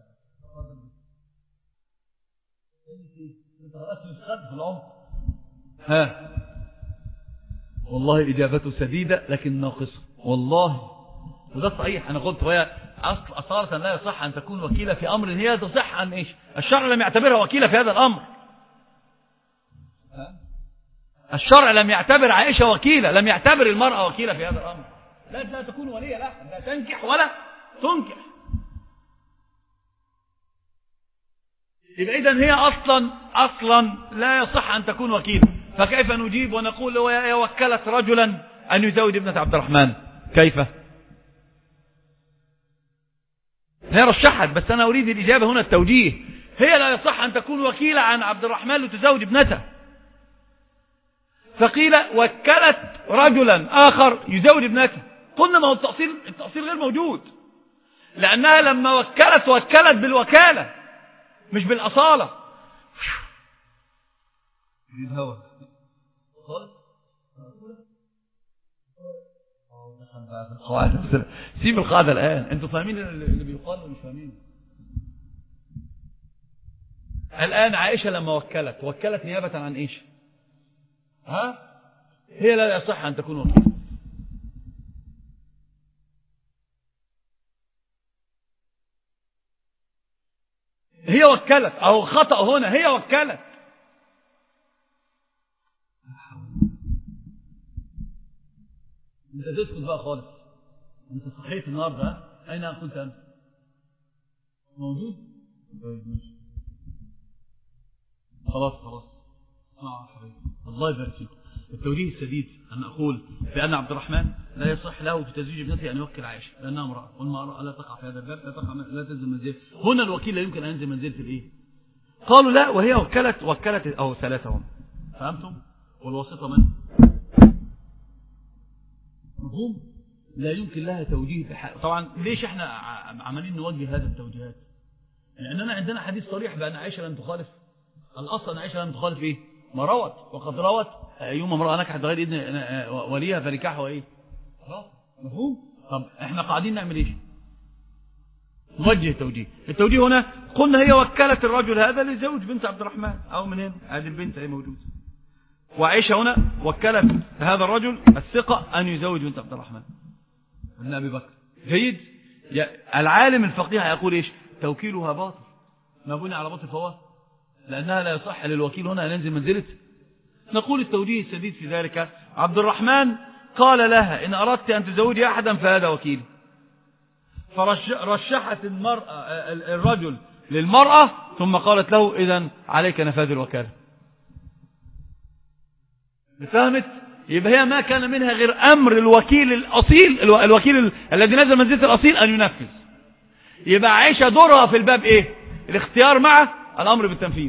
انت رأس مسخد في العمر. ها والله اجابته سديدة لكن ناقصة والله، وده صحيح. انا قلت وهي اصل اصالة لا يصح ان تكون وكيلة في امر هي تصح عن ايش؟ الشرع لم يعتبرها وكيلة في هذا الامر. الشرع لم يعتبر عائشة وكيلة، لم يعتبر المرأة وكيلة في هذا الامر. لا لا تكون ولية، لا لا تنكح ولا تنكح. يبقى اذا هي اصلا اصلا لا يصح ان تكون وكيلة، فكيف نجيب ونقول هي وكلت رجلا ان يزوج ابنة عبد الرحمن؟ كيف؟ هي رشحت، بس انا اريد الاجابة هنا التوجيه. هي لا يصح ان تكون وكيلة عن عبد الرحمن لتزوج ابنته، فقيل وكلت رجلا اخر يزوج ابنته. قلنا ما هو التأصيل التأصيل غير موجود، لانها لما وكلت وكلت بالوكالة مش بالأصالة. الهوى خالص سيب القاعدة الآن. انتوا فاهمين اللي بيقال ولا مش فاهمين؟ الآن عائشة لما وكلت وكلت نيابة عن ايش؟ ها هي لا يصح ان تكون وكيلة. هي وكلت او خطأ هنا، هي وكلت. انت تسكت بقى خالص، انت صحيت النهارده. اين كنت انت؟ موجود؟ خلاص خلاص اسمعوا يا حبيبي الله يبارك فيكم. التوجيه السديد ان اقول بان عبد الرحمن لا يصح له في تزويج ابنته ان يوكل عائشه لانها امراه، والمراه لا تقع في هذا الباب، لا تقع لا تنزل منزله. هنا الوكيل لا يمكن ان ينزل منزله الايه؟ قالوا لا، وهي وكلت وكلت او ثلاثهم. فهمتم؟ والواسطه من؟ مفهوم؟ لا يمكن لها توجيه في حق. طبعا ليش احنا عمالين نوجه هذا التوجيهات؟ لاننا عندنا حديث صريح بان عائشه لم تخالف الاصل، ان عائشه لم تخالف ايه؟ ما روت، وقد روت يوم امرأة نكحت بغير إذن وليها فنكاحها ايه؟ خلاص مفهوم؟ طب احنا قاعدين نعمل ايش؟ نوجه توجيه. التوجيه هنا قلنا هي وكلت الرجل هذا لزوج بنت عبد الرحمن أو من هنا هذه البنت هي موجودة، وعائشة هنا وكلت هذا الرجل الثقة أن يزوج بنت عبد الرحمن ابن أبي بكر. جيد. العالم الفقيه يقول إيش؟ توكيلها باطل، ما بني على باطل فهو، لأنها لا يصح للوكيل هنا أن ينزل منزلته. نقول التوجيه السديد في ذلك عبد الرحمن قال لها إن أردت أن تزوجي أحدا فهذا وكيل، فرشحت المرأة الرجل للمرأة ثم قالت له إذن عليك نفاذ الوكالة. فهمت؟ يبقى هي ما كان منها غير أمر الوكيل الأصيل، الوكيل الذي نزل منزلة الأصيل أن ينفذ. يبقى عائشة دورها في الباب إيه؟ الاختيار مع الأمر بالتنفيذ.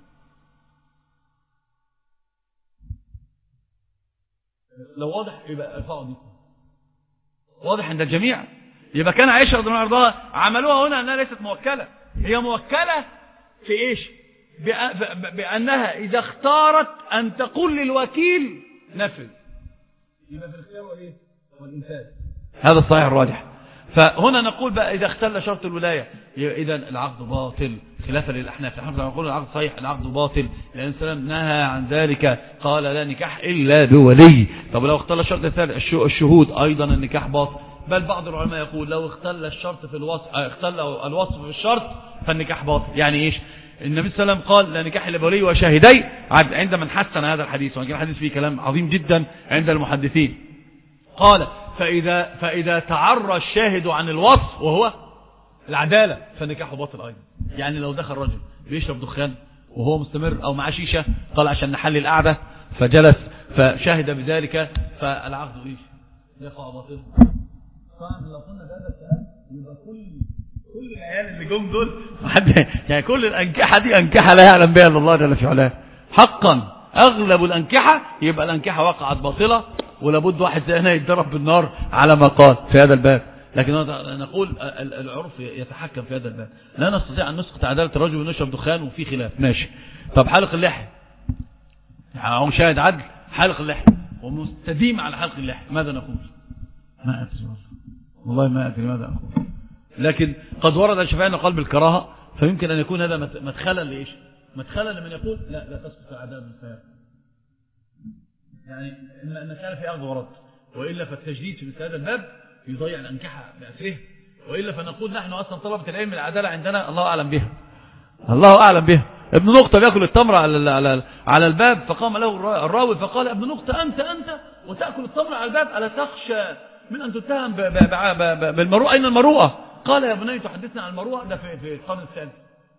لو واضح يبقى ارفعوا دي واضح عند الجميع. يبقى كان عائشة رضي الله عنها عملوها هنا أنها ليست موكلة، هي موكلة في إيش؟ بأنها إذا اختارت أن تقول للوكيل نفذ، يبقى في الاختيار وإيه؟ والإنفاذ. هذا الصحيح الراجح. فهنا نقول بقى إذا اختل شرط الولاية إذا العقد باطل خلافا للأحناف. نحن نقول العقد صحيح، العقد باطل لأن السلام نهى عن ذلك، قال لا نكاح إلا بولي. طب لو اختل الشرط الثالث الشهود أيضا النكاح باطل. بل بعض العلماء يقول لو اختل الشرط في الوصف اختل الوصف في الشرط فالنكاح باطل. يعني ايش؟ النبي صلى الله عليه وسلم قال لا نكاح الا بولي وشاهدي عدل، عندما حسن هذا الحديث، وكان الحديث فيه كلام عظيم جدا عند المحدثين. قال فإذا, فإذا تعرى الشاهد عن الوصف وهو العدالة فالنكاح باطل أيضا. يعني لو دخل رجل بيشرب دخان وهو مستمر أو معاه شيشة، قال عشان نحل القعدة فجلس فشاهد بذلك فالعقد ايش؟ يقع باطل. طبعا لو قلنا هذا الكلام يبقى كل كل العيال اللي جم دول يعني كل الأنكحة دي أنكحة لا يعلم بها إلا الله جل في علاه. حقا أغلب الأنكحة يبقى الأنكحة وقعت باطلة، ولابد واحد زي هنا يتضرب بالنار على ما قال في هذا الباب. لكن نقول العرف يتحكم في هذا الباب. لا نستطيع أن نسقط عدالة الرجل ونشرب دخان وفي خلاف ماشي. طب حلق اللحية هو شاهد عدل، حلق اللحية ومستديم على حلق اللحية، ماذا نقول؟ ما أدري والله ما أدري ماذا أقول. لكن قد ورد الشافعي قال بالكراهة، فيمكن أن يكون هذا مدخلا لإيش؟ مدخلا لمن يقول لا لا تسقط عدالة الخيار. يعني إن كان في أخذ ورد، وإلا فالتجديد في مثل هذا الباب يضيع الأنكحة بأسره، وإلا فنقول نحن أصلا طلبة العلم العدالة عندنا الله أعلم بها، الله أعلم بها. ابن نقطة بيأكل التمر على على على الباب، فقام له الراوي فقال ابن نقطة أنت أنت وتأكل التمر على الباب، ألا تخشى من أن تتهم بالمروءة؟ أين المروءة؟ قال يا بني تحدثنا عن المروءة. ده في في القرن الثالث،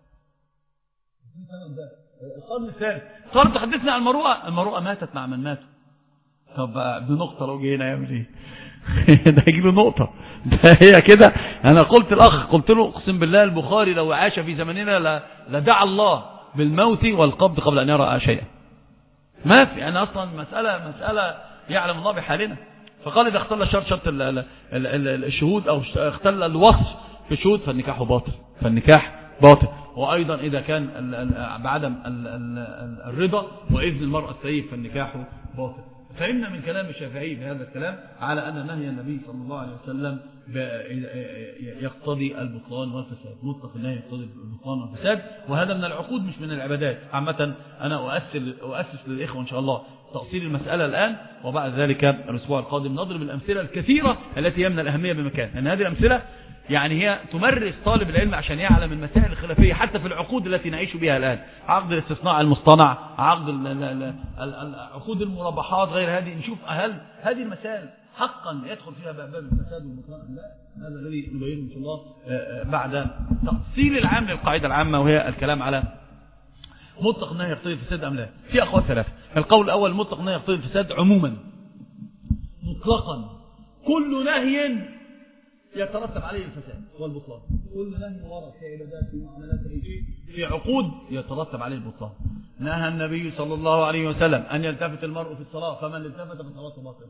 القرن الثالث قال تحدثنا عن المروءة. المروءة ماتت مع من ماتوا. طب ابن نقطة لو جينا يعمل ايه؟ ده يجي له نقطة. ده هي كده. انا قلت الاخ قلت له اقسم بالله البخاري لو عاش في زمننا لدعا الله بالموت والقبض قبل ان يرى شيئا. ما في، انا اصلا مسألة مسألة يعلم الله بحالنا. فقال اذا اختل الشرط شرط الشهود او اختل الوصف في الشهود فالنكاح باطل، فالنكاح باطل. وايضا اذا كان بعدم الرضا واذن المرأة السيد فالنكاح باطل. فإن من كلام الشافعي بهذا الكلام على أن نهي النبي صلى الله عليه وسلم يقتضي البطلان والفساد، مطلق النهي يقتضي البطلان والفساد، وهذا من العقود مش من العبادات. عامة أنا أؤسس أؤسس للإخوة إن شاء الله تأصيل المسألة الآن، وبعد ذلك الأسبوع القادم نضرب الأمثلة الكثيرة التي هي من الأهمية بمكان، لأن هذه الأمثلة يعني هي تمرس طالب العلم عشان يعلم المسائل الخلافية حتى في العقود التي نعيش بها الآن، عقد الاستثناء المصطنع، عقد عقود المرابحات، غير هذه. نشوف هل هذه المسائل حقا يدخل فيها باب الفساد والبطلان لا. هذا الذي نبينه إن شاء الله بعد تفصيل العام للقاعدة العامة، وهي الكلام على مطلق النهي يقتضي الفساد أم لا. في أقوال ثلاثة. القول الأول مطلق النهي يقتضي الفساد عموما مطلقا، كل نهي يترتب عليه الفساد والبطلان، كل نهي ورد في عبادات في معاملات في عقود يترتب عليه البطلان. نهى النبي صلى الله عليه وسلم أن يلتفت المرء في الصلاة، فمن التفت فصلاته باطلة.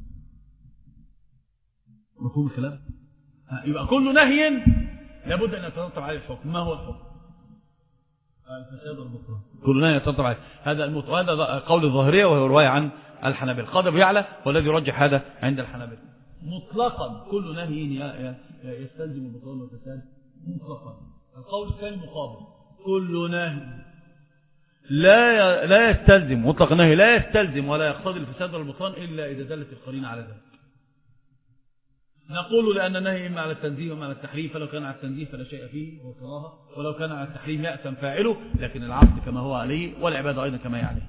مفهوم الكلام؟ يبقى كل نهي لابد أن يترتب عليه الحكم. ما هو الحكم؟ الفساد والبطلان. كل نهي يترتب عليه. هذا المط... هذا قول الظاهرية وهو رواية عن الحنابلة. قال أبو يعلى والذي يرجح هذا عند الحنابلة مطلقا كل نهي يستلزم البطلان والفساد مطلقا. القول الثاني مقابل، كل نهي لا لا يستلزم مطلق نهي لا يستلزم ولا يقتضي الفساد والبطلان إلا إذا دلت القرينة على ذلك. نقول لأن النهي إما على التنزيه وإما على التحريم، فلو كان على التنزيه فلا شيء فيه وصلاها، ولو كان على التحريم يأثم فاعله، لكن العبد كما هو عليه والعبادة أيضا كما هي عليه.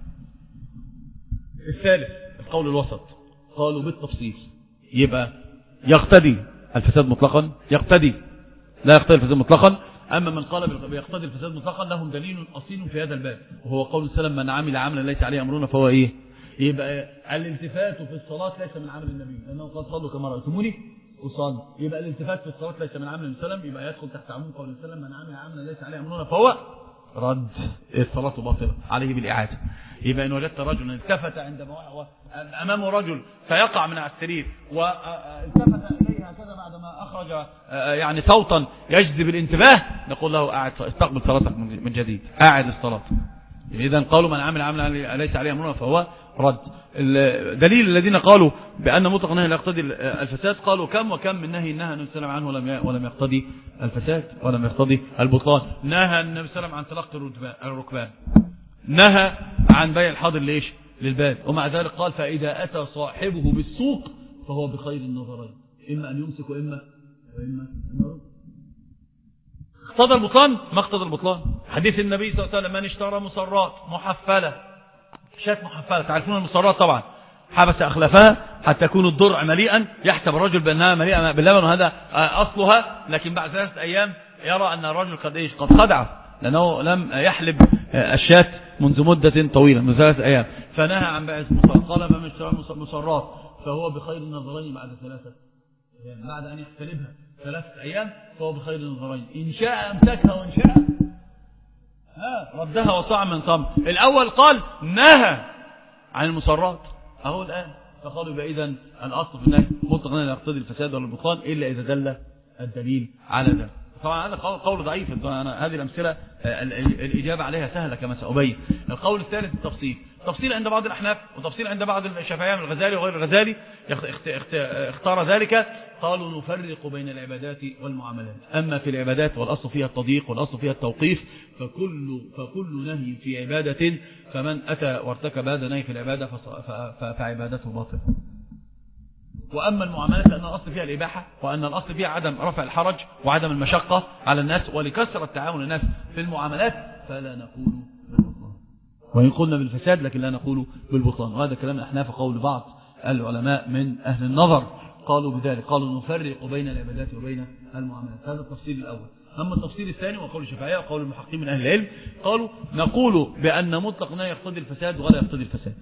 الثالث القول الوسط، قالوا بالتفصيل، يبقى يقتدي الفساد مطلقا، يقتدي لا يقتدي الفساد مطلقا. أما من قال بيقتدي الفساد مطلقا لهم دليل أصيل في هذا الباب، وهو قول السلام من عمل عملا ليس عليه أمرنا فهو إيه؟ يبقى الالتفات في الصلاة ليس من عمل النبي، لأنه قال صلوا كما رأيتموني وصلوا. يبقى الالتفات في الصلاة ليس من عمل السلام، يبقى يدخل تحت عموم قول السلام من عمل عملا ليس عليه أمرنا فهو رد، الصلاة باطلة عليه بالإعادة. يبقى إن وجدت رجلا التفت عندما أمامه رجل فيقع من على السرير والتفت إليه هكذا بعدما أخرج يعني صوتا يجذب الانتباه، نقول له أعد استقبل صلاتك من جديد، أعد الصلاة. إذا قالوا من عمل عملا ليس عليه أمرنا فهو رد. الدليل الذين قالوا بأن مطلق نهي لا يقتضي الفساد، قالوا كم وكم من نهي نهى النبي صلى الله عليه وسلم عنه ولم ولم يقتضي الفساد ولم يقتضي البطلان. نهى النبي صلى الله عليه وسلم عن تلقي الركبان، نهى عن بيع الحاضر ليش للباد، ومع ذلك قال فإذا أتى صاحبه بالسوق فهو بخير النظرين، إما أن يمسك وإما وإما أن يرد. اقتضى البطلان ما اقتضى البطلان. حديث النبي صلى الله عليه وسلم من اشترى مصرات محفلة، شات محفلة، تعرفون المصرات طبعا، حبس أخلافها حتى يكون الضرع مليئا، يحسب الرجل بأنها مليئة باللبن وهذا أصلها، لكن بعد ثلاثة أيام يرى أن الرجل قد إيش قد خدعه، لأنه لم يحلب الشات منذ مدة طويلة من ثلاثة أيام، فنهى عن بيع المصرات. قال من اشترى مصرات فهو بخير النظرين بعد ثلاثة أيام، بعد أن يحتلبها ثلاثة أيام فهو بخير النظرين، إن شاء أمسكها وإن شاء ها ردها وصاع من طم. الأول قال نهى عن المصرات أهو الآن، فقالوا يبقى إذن الأصل في النهي مطلق لا يقتضي الفساد ولا البطلان إلا إذا دل الدليل على ذلك. طبعا هذا قول ضعيف، أنا هذه الأمثلة الإجابة عليها سهلة كما سأبين. القول الثالث التفصيل، تفصيل عند بعض الأحناف وتفصيل عند بعض الشافعية من الغزالي وغير الغزالي اختار ذلك، قالوا نفرق بين العبادات والمعاملات. أما في العبادات والأصل فيها التضييق والأصل فيها التوقيف، فكل, فكل نهي في عبادة فمن أتى وارتكب هذا نهي في العبادة فعبادته باطلة. وأما المعاملات لأن الأصل فيها الإباحة، وأن الأصل فيها عدم رفع الحرج وعدم المشقة على الناس ولكثرة تعاون الناس في المعاملات، فلا نقول بالبطلان، وإن قلنا بالفساد لكن لا نقول بالبطلان. وهذا كلام الأحناف قول بعض العلماء من أهل النظر قالوا بذلك، قالوا نفرق بين العبادات وبين المعاملات. هذا التفصيل الأول. أما التفصيل الثاني وقول الشافعية وقول المحققين من أهل العلم، قالوا نقول بأن مطلق لا يقتضي الفساد ولا يقتضي الفساد.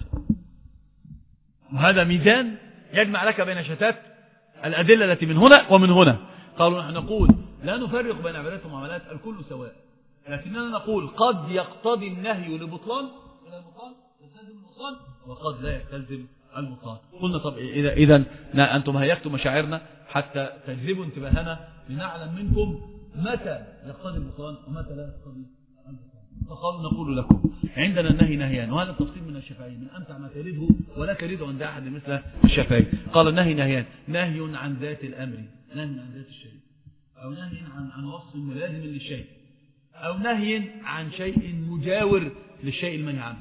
وهذا ميزان يجمع لك بين شتات الأدلة التي من هنا ومن هنا. قالوا نحن نقول لا نفرق بين عبادات ومعاملات، الكل سواء، لكننا نقول قد يقتضي النهي لبطلان إلى البطلان يستلزم البطلان، وقد لا يستلزم البطلان. قلنا طب إذا إذا أنتم هيأتوا مشاعرنا حتى تجذبوا انتباهنا لنعلم منكم متى يقتضي البطلان ومتى لا يقتضي البطلان. فقالوا نقول لكم عندنا النهي نهيان، وهذا التفصيل من الشافعي من أمتع ما تريده ولا تريده عند أحد مثل الشافعي. قال النهي نهيان، نهي عن ذات الأمر، نهي عن ذات الشيء، أو نهي عن عن وصف ملازم للشيء، أو نهي عن شيء مجاور للشيء المنهي عنه.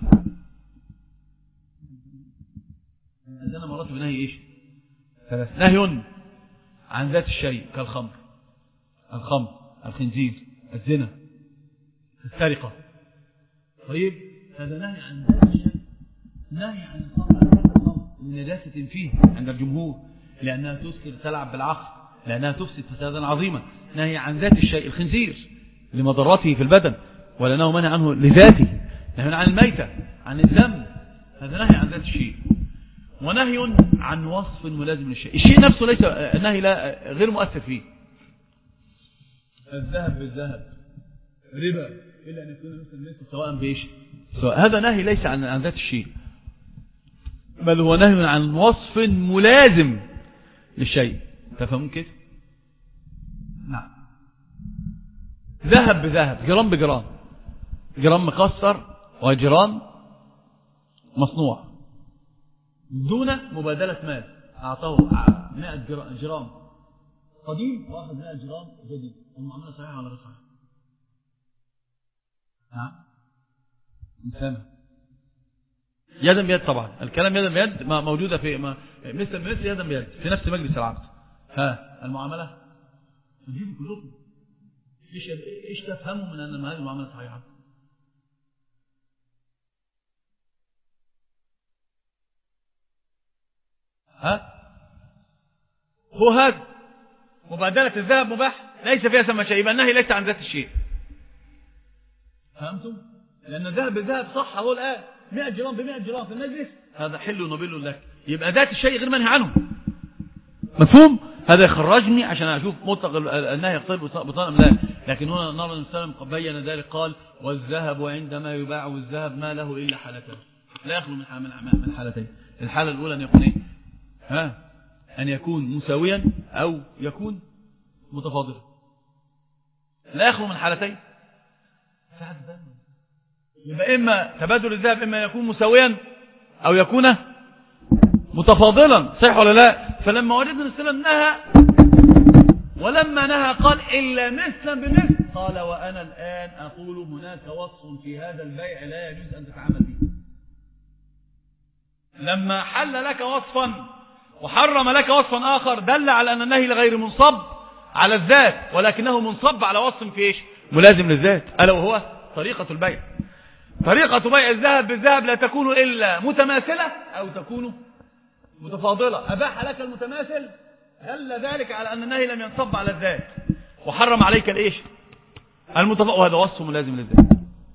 عندنا مرات بنهي إيش؟ ثلاث. نهي عن ذات الشيء كالخمر، الخمر، الخنزير، الزنا، السرقة. طيب هذا نهي عن ذات الشيء. نهي عن الخمر لنجاسة فيه عند الجمهور، لأنها تسكر تلعب بالعقل، لأنها تفسد فسادا عظيما. نهي عن ذات الشيء الخنزير لمضرته في البدن ولأنه منع عنه لذاته. نهي عن الميتة، عن الدم، هذا نهي عن ذات الشيء. ونهي عن وصف ملازم للشيء، الشيء نفسه ليس النهي لا غير مؤثر فيه. الذهب بالذهب، ربا، إلا أن يكون مثل ليس سواء بإيش سواء. هذا نهي ليس عن عن ذات الشيء، بل هو نهي عن وصف ملازم للشيء. تفهمون كيف؟ نعم. ذهب بذهب، جرام بجرام، جرام مكسر وجرام مصنوع، دون مبادلة مال. أعطاه مائة جرام قديم واخذ مئة جرام جديد، المعاملة صحيحة ولا غير صحيحة؟ نعم سامع يدا بيد. طبعا الكلام يدا بيد موجودة في ما مثل مثل يدا بيد في نفس مجلس العقد. ها المعاملة نجيب كلكم ايش ايش تفهموا من ان هذه المعاملة صحيحة؟ ها هو هذا مبادلة الذهب مباح ليس فيها ثم شيء، يبقى النهي ليس عن ذات الشيء. فهمتم؟ لأن الذهب بالذهب صح هو الآن مئة جرام ب مئة جرام في المجلس، هذا حل ونبيل لك، يبقى ذات الشيء غير منهي عنه. مفهوم؟ هذا يخرجني عشان أشوف مطلق النهي يقتضي بطلان أم لا. لكن هنا نرى النبي صلى الله عليه وسلم بين ذلك قال والذهب عندما يباع والذهب ما له إلا حالتين، لا يخلو من من حالتين. الحالة الأولى أن يكون إيه؟ ها أن يكون مساويا أو يكون متفاضلا، لا يخلو من حالتين. يبقى إما تبادل الذهب إما يكون مساويا أو يكون متفاضلا، صحيح ولا لا؟ فلما وجدنا السلام نهى، ولما نهى قال إلا مثلا بمثل، قال وأنا الآن أقول هناك وصف في هذا البيع لا يجوز أن تتعامل فيه. لما حل لك وصفا وحرم لك وصفا آخر دل على أن النهي غير منصب على الذات، ولكنه منصب على وصف في إيش؟ ملازم للذات، ألا وهو طريقة البيع. طريقة بيع الذهب بالذهب لا تكون إلا متماثلة أو تكون متفاضلة. أباح لك المتماثل دل ذلك على أن النهي لم ينصب على الذات، وحرم عليك الإيش؟ المتفاضل، وهذا وصف ملازم للذات.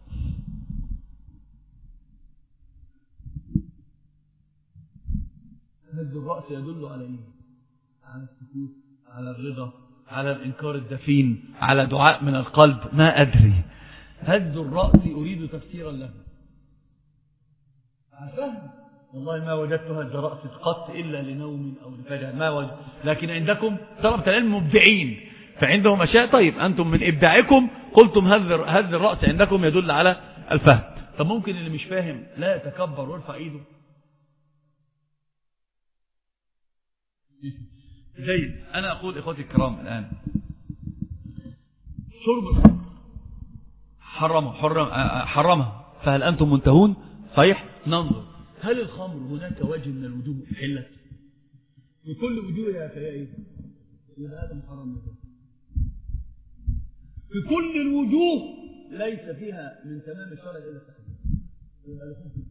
هز الرأس يدل على إيه؟ على السكوت، على الرضا، على الإنكار الدفين، على دعاء من القلب، ما أدري. هز الرأس أريد تفسيرا له. عفهم والله ما وجدت هز رأس قط إلا لنوم أو لفجأة، ما وجد. لكن عندكم طلبة العلم مبدعين فعندهم أشياء. طيب أنتم من إبداعكم قلتم هز الرأس عندكم يدل على الفهم. طب ممكن اللي مش فاهم لا يتكبر ويرفع إيده؟ جيد. أنا أقول إخوتي الكرام الآن شرب الخمر حرمها حرم حرمها فهل أنتم منتهون؟ صحيح. ننظر هل الخمر هناك وجه من الوجوه حلت بكل وجوهها فهي إيه؟ يبقى هذا محرم. في كل الوجوه ليس فيها من تمام الشرع إلا التحريم. يبقى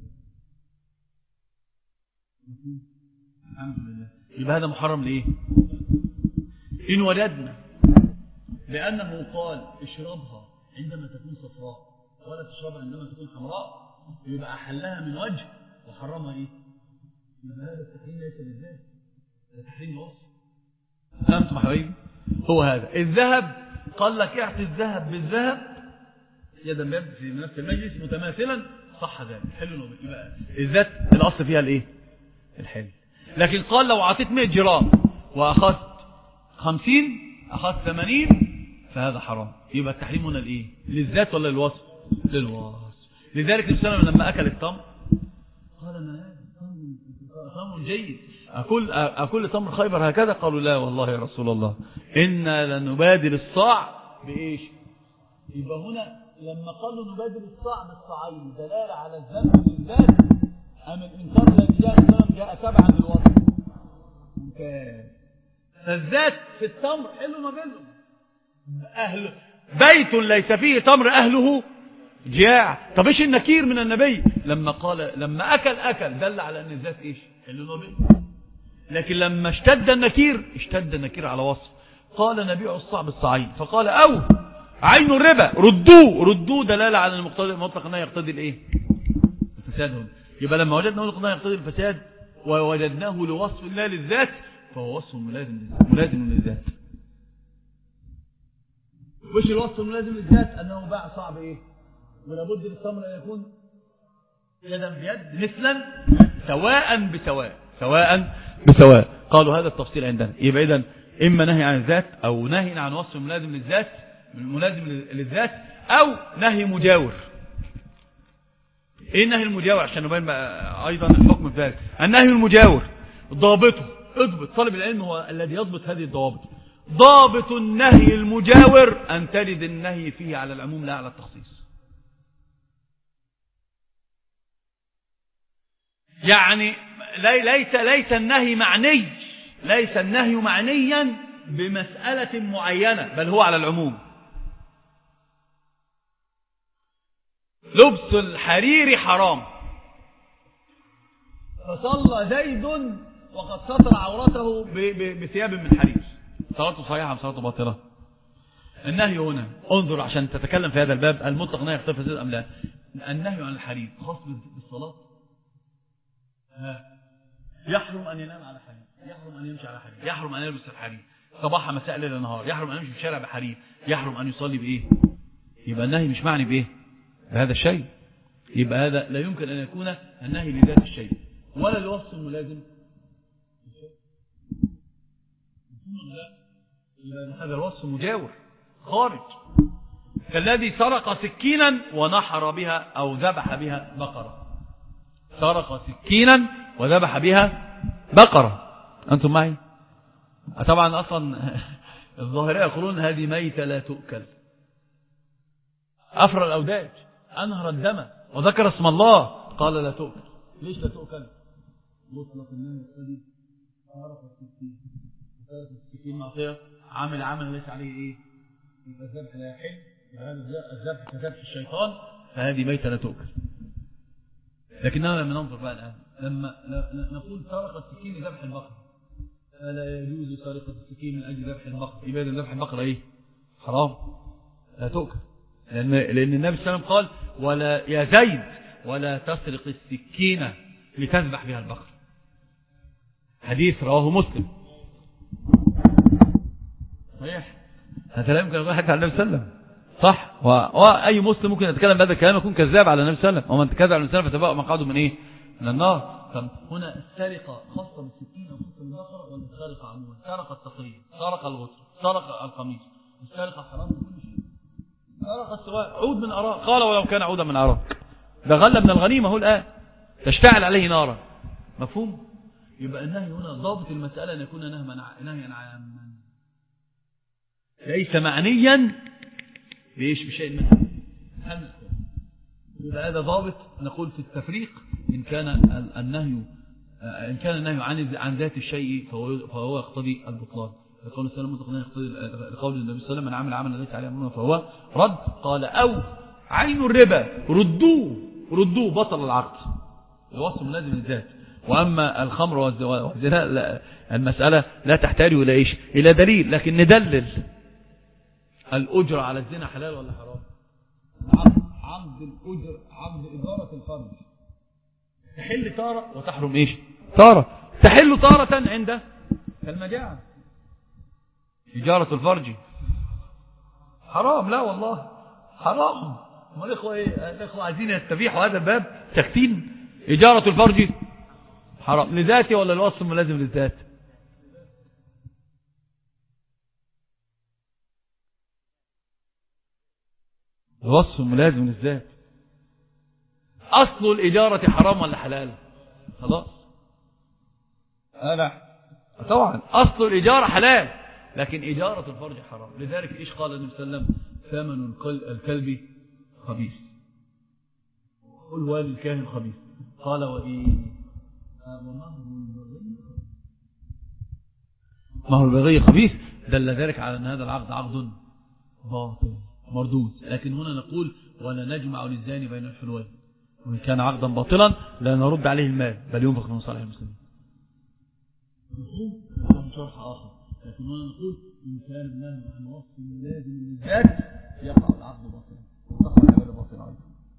الحمد لله. يبقى هذا محرم ليه؟ إن وجدنا لأنه قال اشربها عندما تكون صفراء ولا تشربها عندما تكون حمراء، يبقى أحلها من وجه وحرمها إيه؟ يبقى هذا التحريم ليس للذات، التحريم وصف. فهمتم حبايبي؟ هو هذا الذهب قال لك اعطي الذهب بالذهب يدا بيد في نفس المجلس متماثلا، صح ذلك حلو. يبقى الذات الأصل فيها الإيه؟ الحل. لكن قال لو أعطيت مئة جرام وأخذت خمسين أخذت ثمانين فهذا حرام. يبقى التحريم هنا الإيه؟ للذات ولا للوصف؟ للوصف. لذلك السلام لما أكل التمر قال ما هذا تمر جيد، أكل, أكل تمر خيبر هكذا؟ قالوا لا والله يا رسول الله إنا لنبادل الصاع بإيش؟ يبقى هنا لما قالوا نبادل الصاع بالصاعين دلالة على الذنب بالذات أم الإنكار الذي جاء السلام جاء تبعا للوصف؟ فالذات في التمر حلو ما بينهم. أهل بيت ليس فيه تمر أهله جاع. طب إيش النكير من النبي لما قال لما أكل أكل دل على أن الذات إيش؟ حلو ما بينهم. لكن لما اشتد النكير اشتد النكير على وصف. قال نبيع الصاع بالصاعين فقال أو عين الربا ردوه ردوه دلالة على المقتضي المطلق أنه يقتضي الإيه؟ الفساد هنا. يبقى لما وجدناه أنه يقتضي الفساد ووجدناه لوصف الله للذات فهو وصف ملازم ملازم للذات. وش الوصف الملازم للذات؟ أنه باع صعب إيه؟ ولابد للتمر أن يكون يدا بيد مثلا سواء بسواء سواء بسواء. قالوا هذا التفصيل عندنا. يبقى إذن إما نهي عن الذات أو نهي عن وصف ملازم للذات ملازم للذات أو نهي مجاور. إيه النهي المجاور عشان نبين أيضا الحكم في ذلك؟ النهي المجاور ضابطه اضبط. طالب العلم هو الذي يضبط هذه الضوابط. ضابط النهي المجاور أن ترد النهي فيه على العموم لا على التخصيص. يعني ليس ليس النهي معني ليس النهي معنيا بمسألة معينة، بل هو على العموم. لبس الحرير حرام، فصلى زيد وقد ستر عورته بثياب من حرير، صلاته صحيحة أم صلاته باطلة؟ النهي هنا انظر عشان تتكلم في هذا الباب، المطلق نهي يختلف زيد أم لا؟ النهي عن الحرير خاص بالصلاة. يحرم أن ينام على حرير، يحرم أن يمشي على حرير، يحرم أن يلبس الحرير صباحا مساء ليل نهار، يحرم أن يمشي في الشارع بحرير، يحرم أن يصلي بإيه؟ يبقى النهي مش معني بإيه؟ بهذا الشيء. يبقى هذا لا يمكن أن يكون النهي لذات الشيء ولا لوصف ملازم. يبقى هذا الوصف مجاور خارج، كالذي سرق سكينا ونحر بها أو ذبح بها بقرة. سرق سكينا وذبح بها بقرة، أنتم معي؟ طبعا أصلا الظاهرية يقولون هذه ميتة لا تؤكل. أفر الأوداج، أنهر الدم وذكر اسم الله، قال لا تؤكل. ليش لا تؤكل؟ مطلق النهي الذي سرق السكين، سرق السكين معصية، عامل عمل ليس عليه إيه؟ يبقى الذبح لا يحل، يبقى هذا الذبح كذبح الشيطان، فهذه ميتة لا تؤكل. لكننا لما ننظر بقى الآن، لما نقول سرق السكين لذبح البقرة، فلا يجوز سرقة السكين من أجل ذبح البقرة، يبقى ذبح البقرة إيه؟ حرام لا تؤكل، لأن, لأن النبي صلى الله عليه وسلم قال ولا يا زيد ولا تسرق السكين لتذبح بها البقرة. حديث رواه مسلم صحيح. هذا لا يمكن أن يضحك على النبي صلى الله عليه وسلم، صح؟ وأي مسلم ممكن يتكلم بهذا الكلام يكون كذاب على النبي صلى الله عليه وسلم، ومن تكذب على النبي صلى الله عليه وسلم فتبقى مقعده من إيه؟ من النار. فهنا السرقة خاصة بالسكين أو خاصة بالبقرة، ولا السرقة عموما؟ سرق التقية، سرق الغتر، سرق القميص، السرقة حرام كل شيء. سرق السواء عود من أراك، قال ولو كان عودا من أراك، ده غلة من الغنيمة هو الآن تشتعل عليه نارا. مفهوم؟ يبقى النهي هنا ضابط المسألة أن يكون نهيا عاما ليس معنيا بإيش؟ بشيء منه. يبقى هذا ضابط نقول في التفريق إن كان النهي إن كان النهي عن عن ذات الشيء فهو فهو يقتضي البطلان. قول السلام مطلقا يقتضي قول النبي صلى الله عليه وسلم من عمل عملا ليس عليه امرنا فهو رد. قال أو عين الربا ردوه ردوه بطل العقد، الوصف ملازم للذات. وأما الخمر والزنا المسألة لا تحتاج إلى إيش؟ إلى دليل، لكن ندلل الأجر على الزنا حلال ولا حرام؟ عقد الأجر، عقد إدارة الفرج تحل تارة وتحرم إيش؟ تارة. تحل تارة عند المجاعة. إجارة الفرج حرام؟ لا والله حرام. ما الإخوة إيه؟ الإخوة عايزين يستبيحوا هذا الباب ساكتين. إجارة الفرج حرام لذاته ولا الوصف ملازم للذات؟ الوصف ملازم للذات. أصل الإجارة حرام ولا حلال؟ خلاص أنا طبعا أصل الإجارة حلال، لكن إجارة الفرج حرام. لذلك إيش قال النبي صلى الله عليه وسلم؟ ثمن الكلب خبيث والوالد الكاهن خبيث. قال وإيه؟ مهر البغي خبيث. دل ذلك على أن هذا العقد عقد باطل مردود. لكن هنا نقول ولا نجمع للزاني بين الحلوين، وإن كان عقدا باطلا لا نرد عليه المال بل ينفق من صالح المسلمين. نقول شرح آخر، لكن هنا نقول إن كان النهي عن وصف لازم للذات يقع العقد باطلا وتقع العبادة باطلا.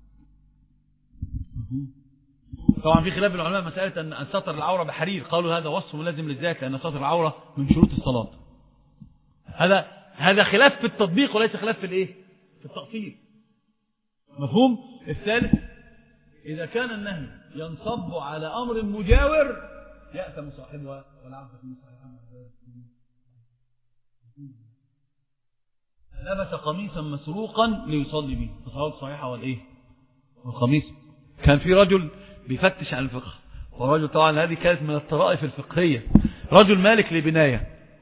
طبعا في خلاف العلماء مسألة أن ستر العورة بحرير، قالوا هذا وصف لازم للذات لأن ستر العورة من شروط الصلاة. هذا هذا خلاف في التطبيق وليس خلاف في الايه؟ في التأصيل. مفهوم؟ الثالث إذا كان النهي ينصب على أمر مجاور يأثم صاحبها والعبد في صاحبها. لبس قميصا مسروقا ليصلي به، فصلاته صحيحة والإيه؟ والقميص. كان في رجل بيفتش عن الفقه، ورجل طبعا هذه كانت من الطرائف الفقهية، رجل مالك لبناية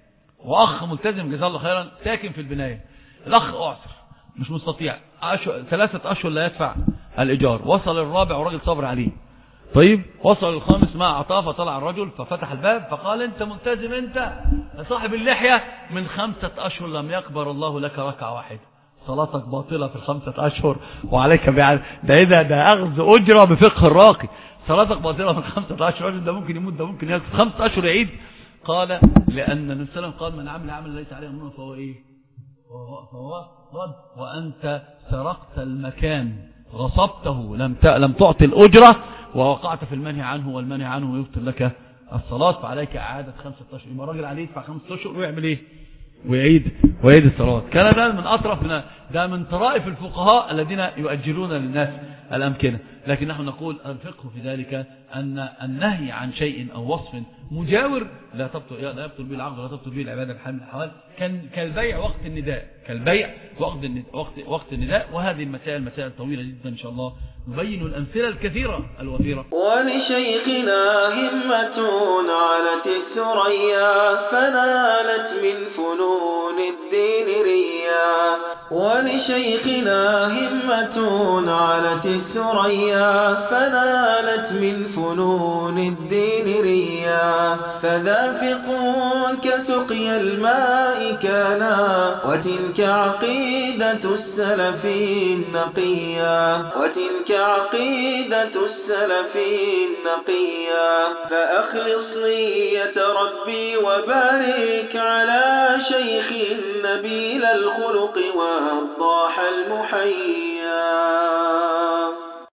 وأخ ملتزم جزاه الله خيرا ساكن في البناية، الأخ أعسر مش مستطيع، ثلاثة أشهر لا يدفع الإيجار، وصل الرابع وراجل صبر عليه، طيب وصل الخامس مع عطاء، فطلع الرجل ففتح الباب فقال انت ملتزم انت صاحب اللحية، من خمسة أشهر لم يقبل الله لك ركعة واحدة، صلاتك باطلة في الخمسة أشهر وعليك بعد ده ايه ده ده أخذ أجرة بفقه الراقي، صلاتك باطلة في الخمسة أشهر، ده ممكن يموت ده ممكن يكفي خمسة أشهر يعيد. قال لأن النبي صلى الله عليه وسلم قال من عمل عمل ليس عليه أمرنا فهو ايه فهو, فهو رد، وأنت سرقت المكان غصبته لم لم تعطي الأجرة ووقعت في المنهي عنه، والمنهي عنه يبطل لك الصلاة، فعليك إعادة خمسة أشهر. يبقى الراجل عليه يدفع خمسة أشهر ويعمل إيه ويعيد ويعيد الصلاة. كان ده من أطرف من ده من طرائف الفقهاء الذين يؤجلون للناس الأمكنة، لكن نحن نقول الفقه في ذلك أن النهي عن شيء أو وصف مجاور لا تبطل لا يبطل به العقد ولا تبطل به العبادة بحال من الأحوال، كان كالبيع وقت النداء، كالبيع وقت وقت وقت النداء. وهذه المسائل مسائل طويلة جدا إن شاء الله نبين الأمثلة الكثيرة الوفيرة. ولشيخنا همة علت الثريا فنالت من فنون الدين ريا، ولشيخنا همة علت الثريا فنالت من فنون الدين ريا، فذا فقه كسقي الماء كانا، وتلك عقيدة السلف النقيا، وتلك عقيدة السلف النقيا. فأخلص نية ربي وبارك على شيخ نبيل الخلق والضاح المحيا.